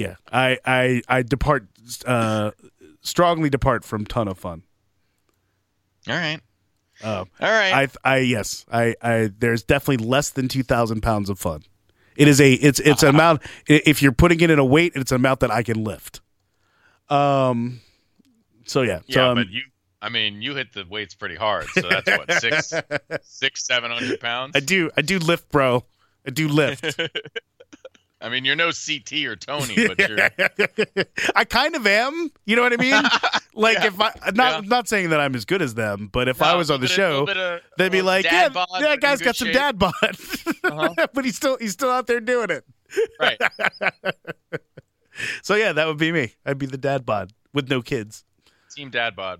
strongly depart from ton of fun. All right. All right. I there's definitely less than 2,000 pounds of fun. It's an amount. If you're putting it in a weight, it's an amount that I can lift. So yeah. Yeah, but you hit the weights pretty hard. So that's what 700 pounds. I do lift, bro. I do lift. I mean, you're no CT or Tony, but you're. I kind of am. You know what I mean? Like, if not saying that I'm as good as them, but if I was on the show, they'd be like, "Yeah, that guy's got some dad bod," but he's still out there doing it. Right. So yeah, that would be me. I'd be the dad bod with no kids. Team dad bod.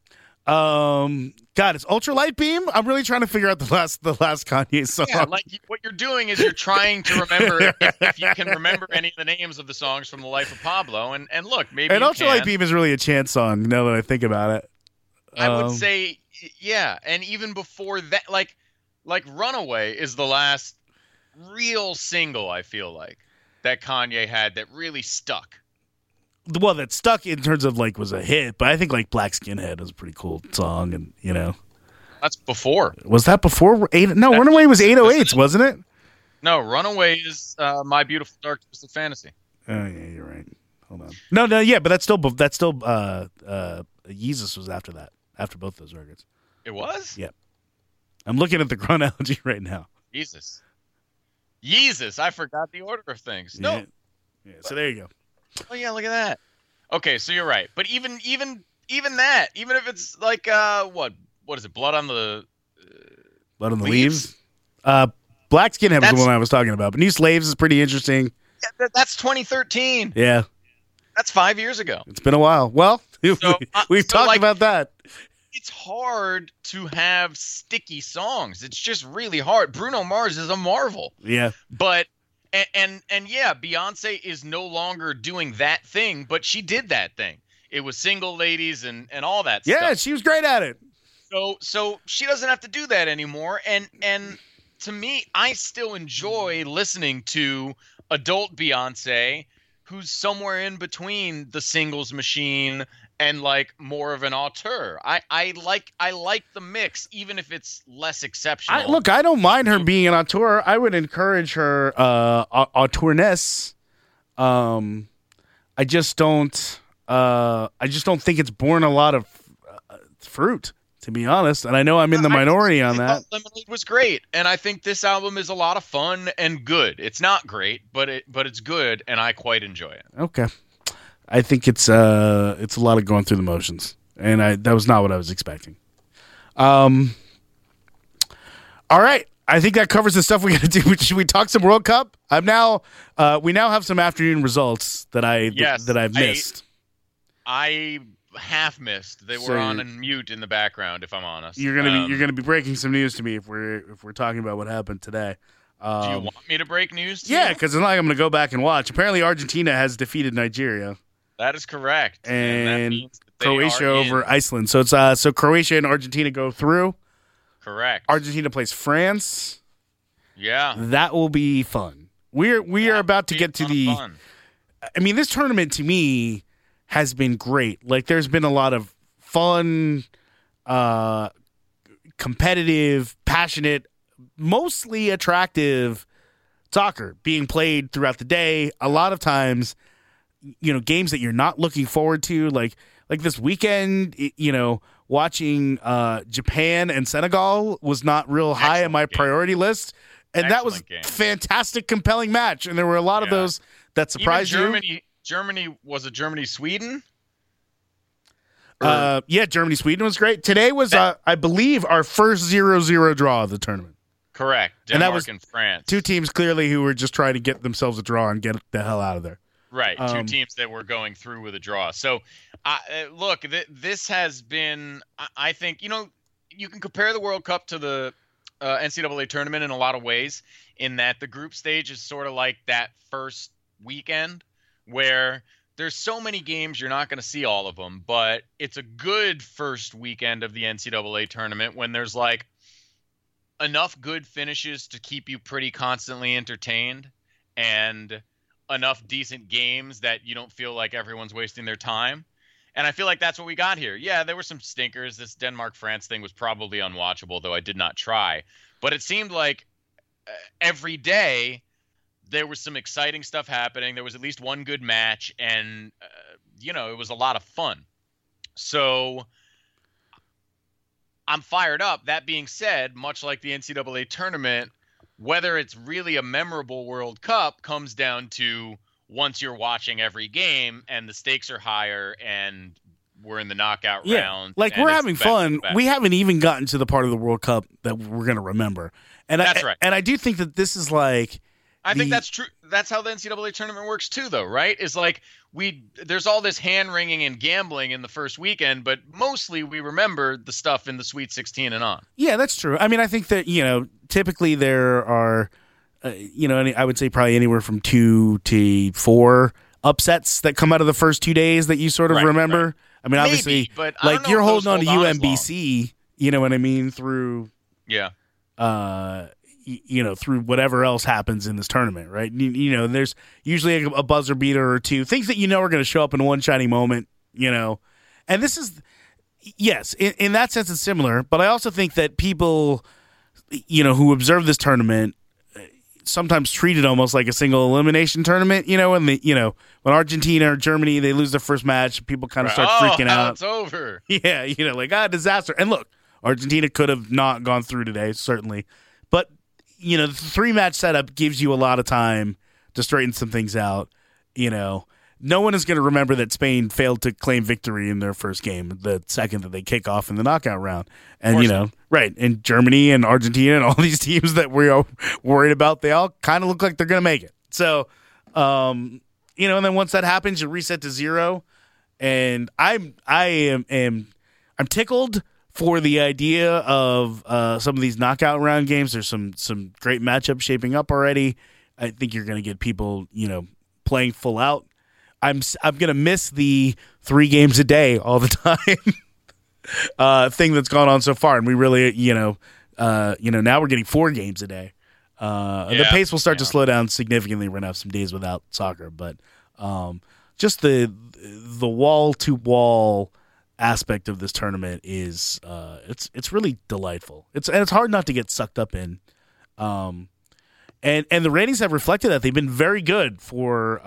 God, it's Ultra Light Beam. I'm really trying to figure out the last Kanye song. Yeah, like what you're doing is you're trying to remember if you can remember any of the names of the songs from the life of Pablo. And look, maybe and Ultra Light Beam is really a chance song. Now that I think about it, I would say, yeah. And even before that, like Runaway is the last real single I feel like that Kanye had that really stuck. Well, that stuck in terms of was a hit, but I think Black Skinhead was a pretty cool song, and that's before. Was that before? Runaway was 808s, wasn't it? No, Runaway is My Beautiful Dark Twisted Fantasy. Oh yeah, you're right. Hold on. No, yeah, but that's still Yeezus was after that, after both those records. It was? Yep. I'm looking at the chronology right now. Jesus, I forgot the order of things. No. Yeah. So there you go. Oh yeah, look at that. Okay, so you're right. But even that, even if it's what is it? Blood on the Leaves? Black Skinhead was the one I was talking about. But New Slaves is pretty interesting. Yeah, that's 2013. Yeah. That's 5 years ago. It's been a while. Well, we've talked about that. It's hard to have sticky songs. It's just really hard. Bruno Mars is a marvel. Yeah. But And yeah, Beyonce is no longer doing that thing, but she did that thing. It was Single Ladies and all that stuff. Yeah, she was great at it. So she doesn't have to do that anymore. And to me, I still enjoy listening to adult Beyonce, who's somewhere in between the singles machine and more of an auteur. I like the mix, even if it's less exceptional. Look, I don't mind her being an auteur. I would encourage her auteurness. I just don't think it's borne a lot of fruit, to be honest. And I know I'm in the minority on that. Lemonade was great, and I think this album is a lot of fun and good. It's not great, but it's good, and I quite enjoy it. Okay. I think it's a lot of going through the motions, and that was not what I was expecting. All right, I think that covers the stuff we got to do. Should we talk some World Cup? We now have some afternoon results that I've missed. I half missed. They So were on a mute in the background, if I'm honest. You're gonna be breaking some news to me if we're talking about what happened today. Do you want me to break news to Yeah, you? because it's not like I'm going to go back and watch. Apparently, Argentina has defeated Nigeria That is correct. that and means that they Croatia are over in. Iceland. So it's so Croatia and Argentina go through. Correct. Argentina plays France. Yeah. That will be fun. We are about to get to the. Fun. I mean, this tournament to me has been great. Like, there's been a lot of fun, competitive, passionate, mostly attractive soccer being played throughout the day. A lot of times, games that you're not looking forward to, like this weekend, watching Japan and Senegal was not real high on my priority list. And that was Excellent game. fantastic, compelling match. And there were a lot of those that surprised you. Germany was it Germany-Sweden? Germany-Sweden was great. Today was, I believe, our first 0-0 draw of the tournament. Correct. And that Denmark was and France. Two teams clearly who were just trying to get themselves a draw and get the hell out of there. Right. Two teams that were going through with a draw. So, look, this has been, I think, you can compare the World Cup to the NCAA tournament in a lot of ways, in that the group stage is sort of like that first weekend where there's so many games you're not going to see all of them, but it's a good first weekend of the NCAA tournament when there's like enough good finishes to keep you pretty constantly entertained and enough decent games that you don't feel like everyone's wasting their time. And I feel like that's what we got here. Yeah, there were some stinkers. This Denmark-France thing was probably unwatchable, though I did not try. But it seemed like every day there was some exciting stuff happening. There was at least one good match, and, it was a lot of fun. So I'm fired up. That being said, much like the NCAA tournament, whether it's really a memorable World Cup comes down to once you're watching every game and the stakes are higher and we're in the knockout round. Like, we're having fun. We haven't even gotten to the part of the World Cup that we're going to remember. And that's right. And I do think that this is like... I think that's true. That's how the NCAA tournament works too, though, right? Is like there's all this hand-wringing and gambling in the first weekend, but mostly we remember the stuff in the Sweet 16 and on. Yeah, that's true. I mean, I think that, typically there are, I would say probably anywhere from 2 to 4 upsets that come out of the first 2 days that you sort of remember. Right. I mean, obviously, maybe, but I don't know you're if holding on those to hold on as UMBC, you know what I mean, through... Yeah. Through whatever else happens in this tournament, right? There's usually a buzzer beater or two, things that are going to show up in one shining moment, and this is, yes, in that sense it's similar, but I also think that people, who observe this tournament sometimes treat it almost like a single elimination tournament, when Argentina or Germany, they lose their first match, people kind of start freaking out. It's over. Yeah, disaster. And look, Argentina could have not gone through today, certainly, but the 3-match setup gives you a lot of time to straighten some things out. No one is going to remember that Spain failed to claim victory in their first game, the second that they kick off in the knockout round. And, right. And Germany and Argentina and all these teams that we're worried about, they all kind of look like they're going to make it. So, and then once that happens, you reset to 0. And I'm tickled for the idea of some of these knockout round games. There's some great matchups shaping up already. I think you're going to get people, playing full out. I'm going to miss the 3 games a day all the time thing that's gone on so far. And we really, now we're getting 4 games a day. The pace will start to slow down significantly. We're going to have some days without soccer, but just the wall-to-wall aspect of this tournament is it's really delightful. It's hard not to get sucked up in, and the ratings have reflected that. They've been very good for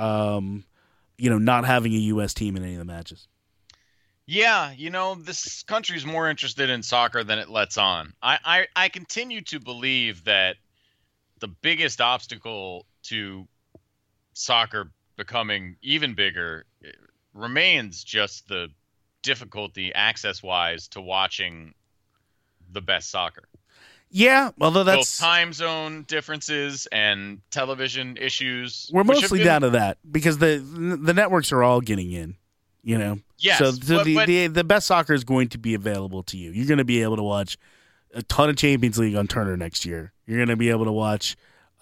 not having a U.S. team in any of the matches. Yeah, this country's more interested in soccer than it lets on. I continue to believe that the biggest obstacle to soccer becoming even bigger remains just the difficulty access-wise to watching the best soccer. Yeah, although that's... both time zone differences and television issues. We're mostly down to that because the networks are all getting in. You know, Yes, So, but- the best soccer is going to be available to you. You're going to be able to watch a ton of Champions League on Turner next year. You're going to be able to watch,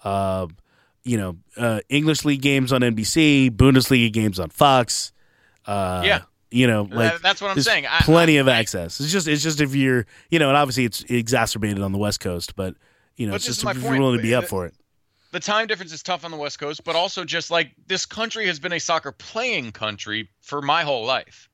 English League games on NBC, Bundesliga games on Fox. Yeah. That's what I'm there's saying. Plenty of access. It's just if you're, and obviously it's exacerbated on the West Coast, but But it's this just is my if you're point. willing to be up for it. The time difference is tough on the West Coast, but also just like this country has been a soccer playing country for my whole life.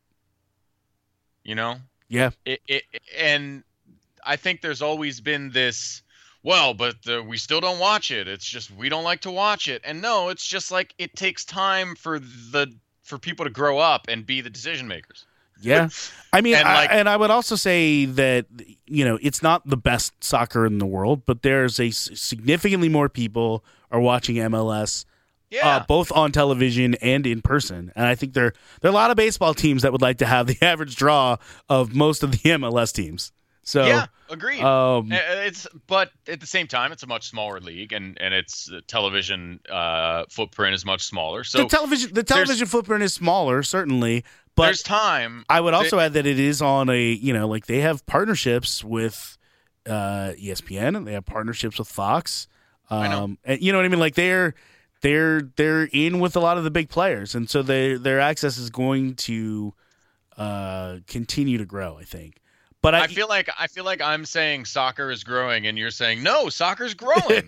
Yeah. And I think there's always been this, but we still don't watch it. It's just we don't like to watch it. And no, it's just like it takes time for people to grow up and be the decision makers. Yeah. I mean, And, I would also say that, it's not the best soccer in the world, but there's significantly more people are watching MLS, both on television and in person. And I think there are a lot of baseball teams that would like to have the average draw of most of the MLS teams. So yeah, agreed. But at the same time, it's a much smaller league, and its television footprint is much smaller. So the television footprint is smaller, certainly. But there's time. I would also add that it is on a, they have partnerships with ESPN and they have partnerships with Fox. I know. And you know what I mean? Like they're in with a lot of the big players, and so their access is going to continue to grow, I think. But I feel like I'm saying soccer is growing, and you're saying no, soccer's growing.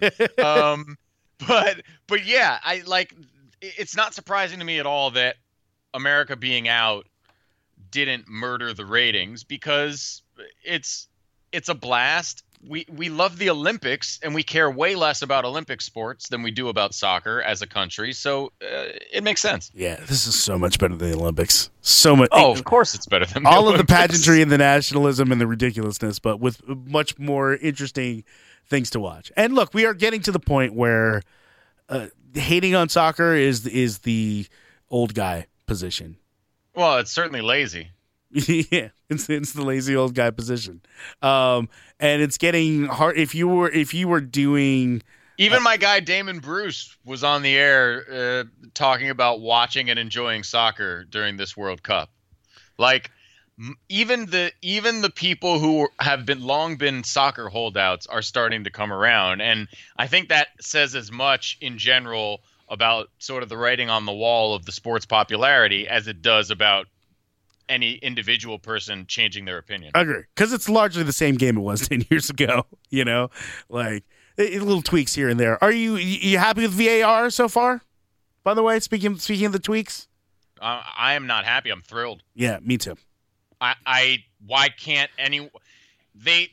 But yeah, it's not surprising to me at all that America being out didn't murder the ratings, because it's a blast. We love the Olympics, and we care way less about Olympic sports than we do about soccer as a country. So it makes sense. Yeah, this is so much better than the Olympics. So much. Oh, of course it's better than all the of the Olympics. pageantry and the nationalism and the ridiculousness, but with much more interesting things to watch. And look, we are getting to the point where hating on soccer is the old guy position. Well, it's certainly lazy. Yeah, it's the lazy old guy position, and it's getting hard. If you were doing, even my guy Damon Bruce was on the air talking about watching and enjoying soccer during this World Cup. Like even the people who have long been soccer holdouts are starting to come around, and I think that says as much in general about sort of the writing on the wall of the sport's popularity as it does about any individual person changing their opinion. I agree, because it's largely the same game it was 10 years ago. Like little tweaks here and there. Are you happy with VAR so far? By the way, speaking of the tweaks, I am not happy. I'm thrilled. Yeah, me too. Why can't the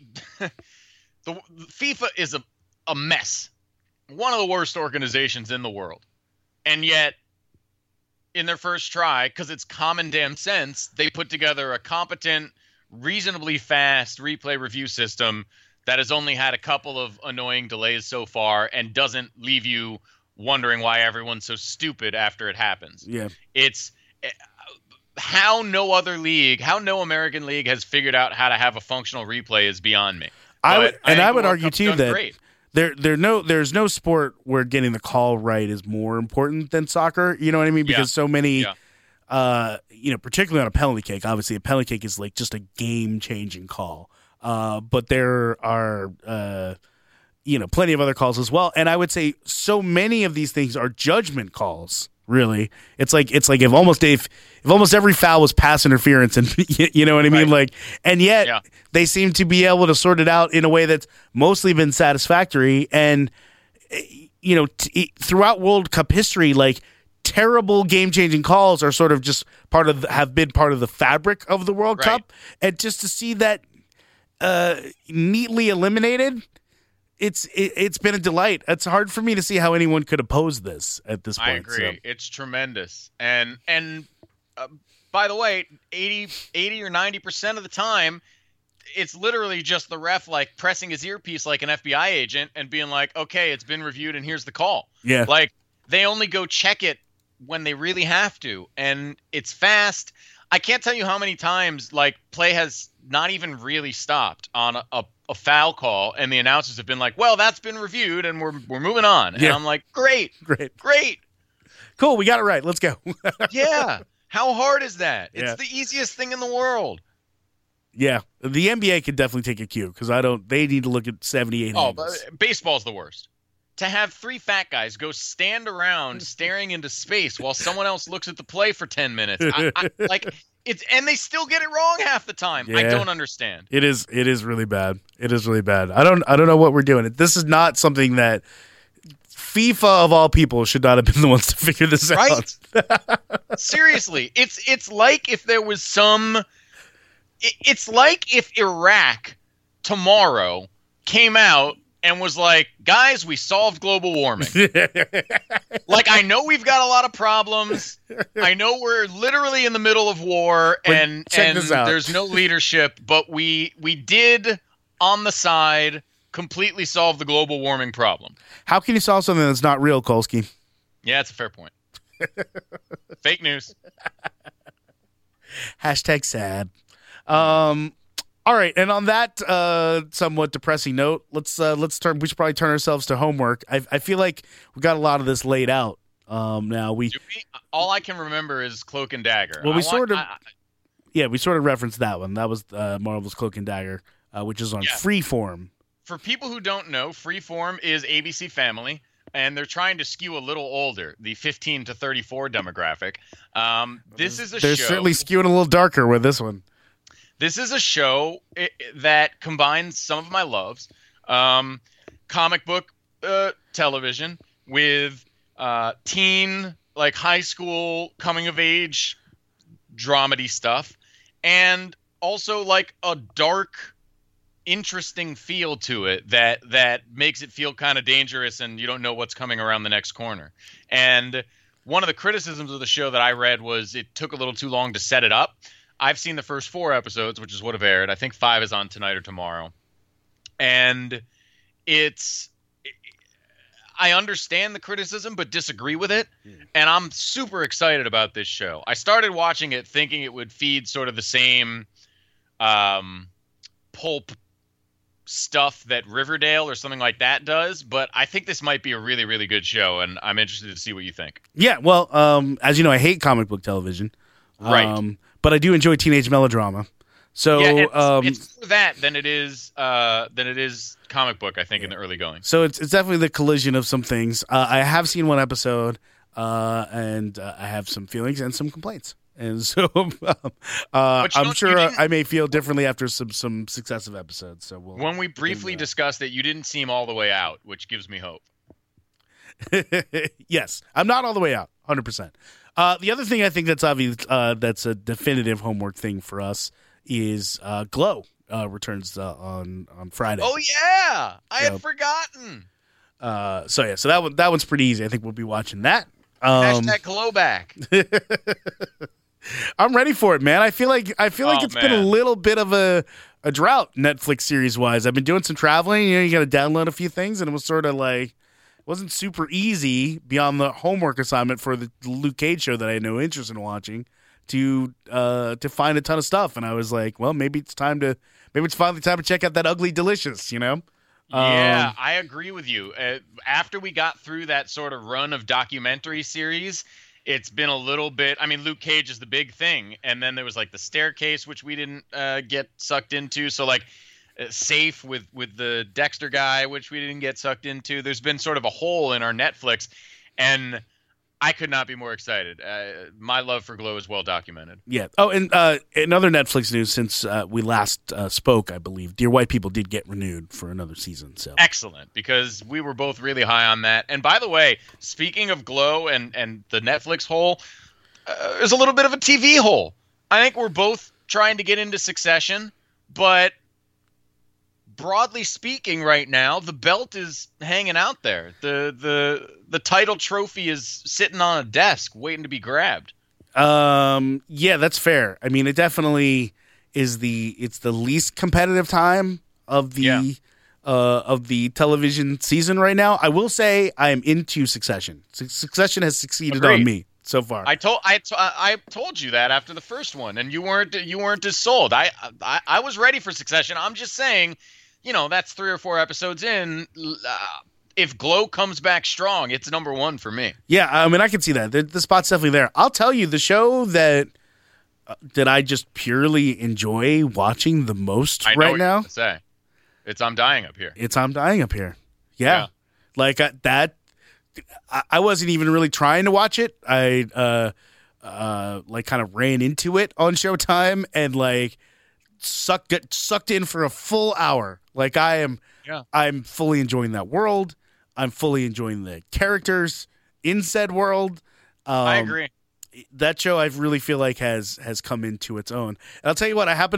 FIFA is a mess. One of the worst organizations in the world. And yet, in their first try, because it's common damn sense, they put together a competent, reasonably fast replay review system that has only had a couple of annoying delays so far and doesn't leave you wondering why everyone's so stupid after it happens. Yeah. It's how no American league has figured out how to have a functional replay is beyond me. I would think the argue World Cup's too done that great. there's no sport where getting the call right is more important than soccer. You know what I mean? Because so many, particularly on a penalty kick. Obviously, a penalty kick is like just a game-changing call. But there are plenty of other calls as well. And I would say so many of these things are judgment calls. Really, it's like if almost every foul was pass interference, and you know what I mean, Right. and yet they seem to be able to sort it out in a way that's mostly been satisfactory. And throughout World Cup history, like terrible game-changing calls are sort of just have been part of the fabric of the World Cup, and just to see that neatly eliminated. It's been a delight. It's hard for me to see how anyone could oppose this at this point. I agree. So. It's tremendous. And by the way, 80 or 90% of the time, it's literally just the ref like pressing his earpiece like an FBI agent and being like, okay, it's been reviewed and here's the call. Yeah. Like they only go check it when they really have to. And it's fast. I can't tell you how many times like play has not even really stopped on a foul call, and the announcers have been like, well, that's been reviewed and we're moving on. And I'm like, great. Cool, we got it right. Let's go. Yeah. How hard is that? Yeah. It's the easiest thing in the world. Yeah, the NBA could definitely take a cue because they need to look at 78 Oh, angles. but baseball's the worst. To have 3 fat guys go stand around staring into space while someone else looks at the play for 10 minutes, and they still get it wrong half the time. I Yeah. don't understand. It is really bad. It is really bad. I don't know what we're doing. This is not something that FIFA of all people should not have been the ones to figure this out. Right? Seriously, it's like if there was some. It's like if Iraq tomorrow came out and was like, guys, we solved global warming. Like, I know we've got a lot of problems. I know we're literally in the middle of war and check this out. There's no leadership, but we did on the side completely solve the global warming problem. How can you solve something that's not real, Kolsky? Yeah, that's a fair point. Fake news. Hashtag sad. All right, and on that somewhat depressing note, let's turn. We should probably turn ourselves to homework. I feel like we got a lot of this laid out. Now All I can remember is Cloak and Dagger. Well, we sort of referenced that one. That was Marvel's Cloak and Dagger, which is on Freeform. For people who don't know, Freeform is ABC Family, and they're trying to skew a little older, the 15 to 34 demographic. This is a show. They're certainly skewing a little darker with this one. This is a show that combines some of my loves, comic book television with teen, like high school coming of age dramedy stuff, and also like a dark, interesting feel to it that makes it feel kind of dangerous and you don't know what's coming around the next corner. And one of the criticisms of the show that I read was it took a little too long to set it up. I've seen the first 4 episodes, which is what have aired. I think 5 is on tonight or tomorrow. And I understand the criticism, but disagree with it. And I'm super excited about this show. I started watching it thinking it would feed sort of the same pulp stuff that Riverdale or something like that does. But I think this might be a really, really good show. And I'm interested to see what you think. Yeah, well, as you know, I hate comic book television. Right. But I do enjoy teenage melodrama. So it's more that than it is comic book, I think, in the early going. So it's definitely the collision of some things. I have seen 1 episode, and I have some feelings and some complaints. And so I'm sure I may feel differently after some successive episodes. So when we briefly discussed it, you didn't seem all the way out, which gives me hope. Yes, I'm not all the way out, 100%. The other thing I think that's obvious, that's a definitive homework thing for us is Glow returns on Friday. Oh yeah, I had forgotten. So that one's pretty easy. I think we'll be watching that. Hashtag Glow back. I'm ready for it, man. I feel like it's been a little bit of a drought Netflix series wise. I've been doing some traveling. You got to download a few things, and it was sort of like. Wasn't super easy beyond the homework assignment for the Luke Cage show that I had no interest in watching to find a ton of stuff. And I was like, well, maybe it's finally time to check out that Ugly Delicious, you know? Yeah, I agree with you. After we got through that sort of run of documentary series, it's been a little bit, I mean, Luke Cage is the big thing. And then there was like The Staircase, which we didn't get sucked into. So like, Safe with the Dexter guy, which we didn't get sucked into. There's been sort of a hole in our Netflix, and I could not be more excited. My love for Glow is well documented. Yeah. Oh, and in other Netflix news, since we last spoke, I believe Dear White People did get renewed for another season. So excellent, because we were both really high on that. And by the way, speaking of Glow and the Netflix hole, there's a little bit of a TV hole. I think we're both trying to get into Succession, but broadly speaking, right now, the belt is hanging out there. The title trophy is sitting on a desk waiting to be grabbed. Yeah, that's fair. I mean, it definitely is it's the least competitive time of the television season right now. I will say I am into Succession. Succession has succeeded on me so far. I told you that after the first one, and you weren't as sold. I was ready for Succession. I'm just saying, you know, that's 3 or 4 episodes in. if Glow comes back strong, it's number one for me. Yeah, I mean, I can see that. The spot's definitely there. I'll tell you, the show that I just purely enjoy watching the most I know right what now. you're gonna say. It's I'm Dying Up Here. It's I'm Dying Up Here. Yeah. Like that. I wasn't even really trying to watch it. I like kind of ran into it on Showtime and like got sucked in for a full hour. Like I'm fully enjoying that world. I'm fully enjoying the characters in said world. I agree. That show I really feel like has come into its own. And I'll tell you what, I happened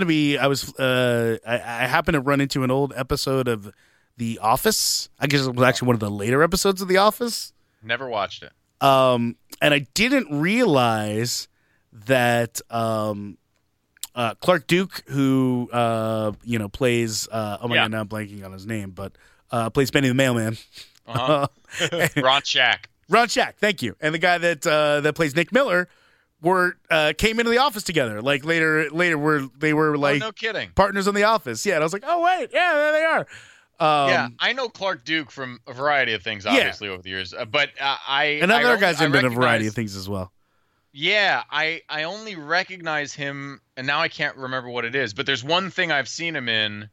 to run into an old episode of The Office. I guess it was actually one of the later episodes of The Office. Never watched it. And I didn't realize that Clark Duke, who plays now I'm blanking on his name, but plays Benny the Mailman. Ron Shack. Ron Shack, thank you. And the guy that plays Nick Miller came into the office together. Like later they were like no kidding. partners on The Office. Yeah, and I was like, oh wait, yeah, there they are. Yeah, I know Clark Duke from a variety of things, obviously over the years. But and other guys have been in a variety of things as well. Yeah, I only recognize him, and now I can't remember what it is. But there's one thing I've seen him in.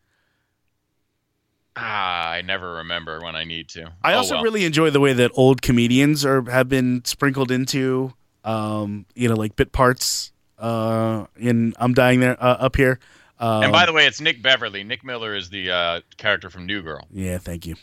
I never remember when I need to. I also really enjoy the way that old comedians have been sprinkled into, like bit parts in I'm Dying Up Here. And by the way, it's Nick Beverly. Nick Miller is the character from New Girl. Yeah, thank you.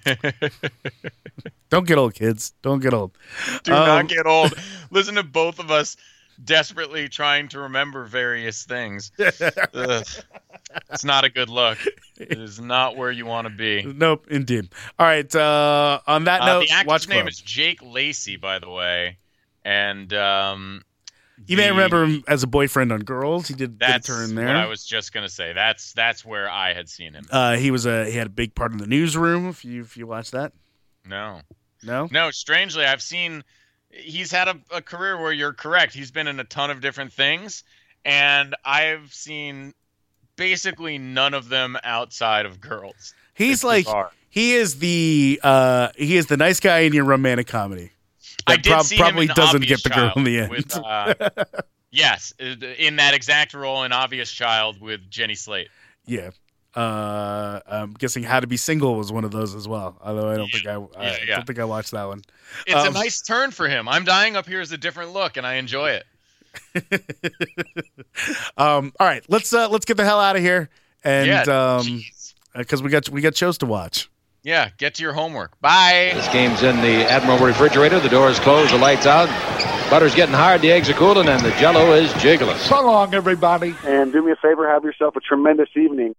Don't get old, kids. Don't get old. Do not get old. Listen to both of us desperately trying to remember various things. It's not a good look. It is not where you want to be. Nope, indeed. All right. On that note, the actor's watch name Glow. is Jake Lacey, by the way, and you may remember him as a boyfriend on Girls. He did a turn there. What I was just gonna say. That's where I had seen him. He had a big part in The Newsroom. If you watched that. No. Strangely, I've seen. He's had a career where you're correct. He's been in a ton of different things, and I've seen basically none of them outside of Girls. He's like bizarre. He is the nice guy in your romantic comedy. I did see probably him in doesn't Obvious get the girl Child in the end. With, yes, in that exact role in Obvious Child with Jenny Slate. Yeah. I'm guessing How to Be Single was one of those as well. Although I don't think I watched that one. It's a nice turn for him. I'm Dying Up Here is a different look, and I enjoy it. All right, let's get the hell out of here, and because we got shows to watch. Yeah, get to your homework. Bye. This game's in the Admiral refrigerator. The door's closed, the lights out. Butter's getting hard, the eggs are cooling, and the Jell-O is jiggling. So long, everybody. And do me a favor, have yourself a tremendous evening.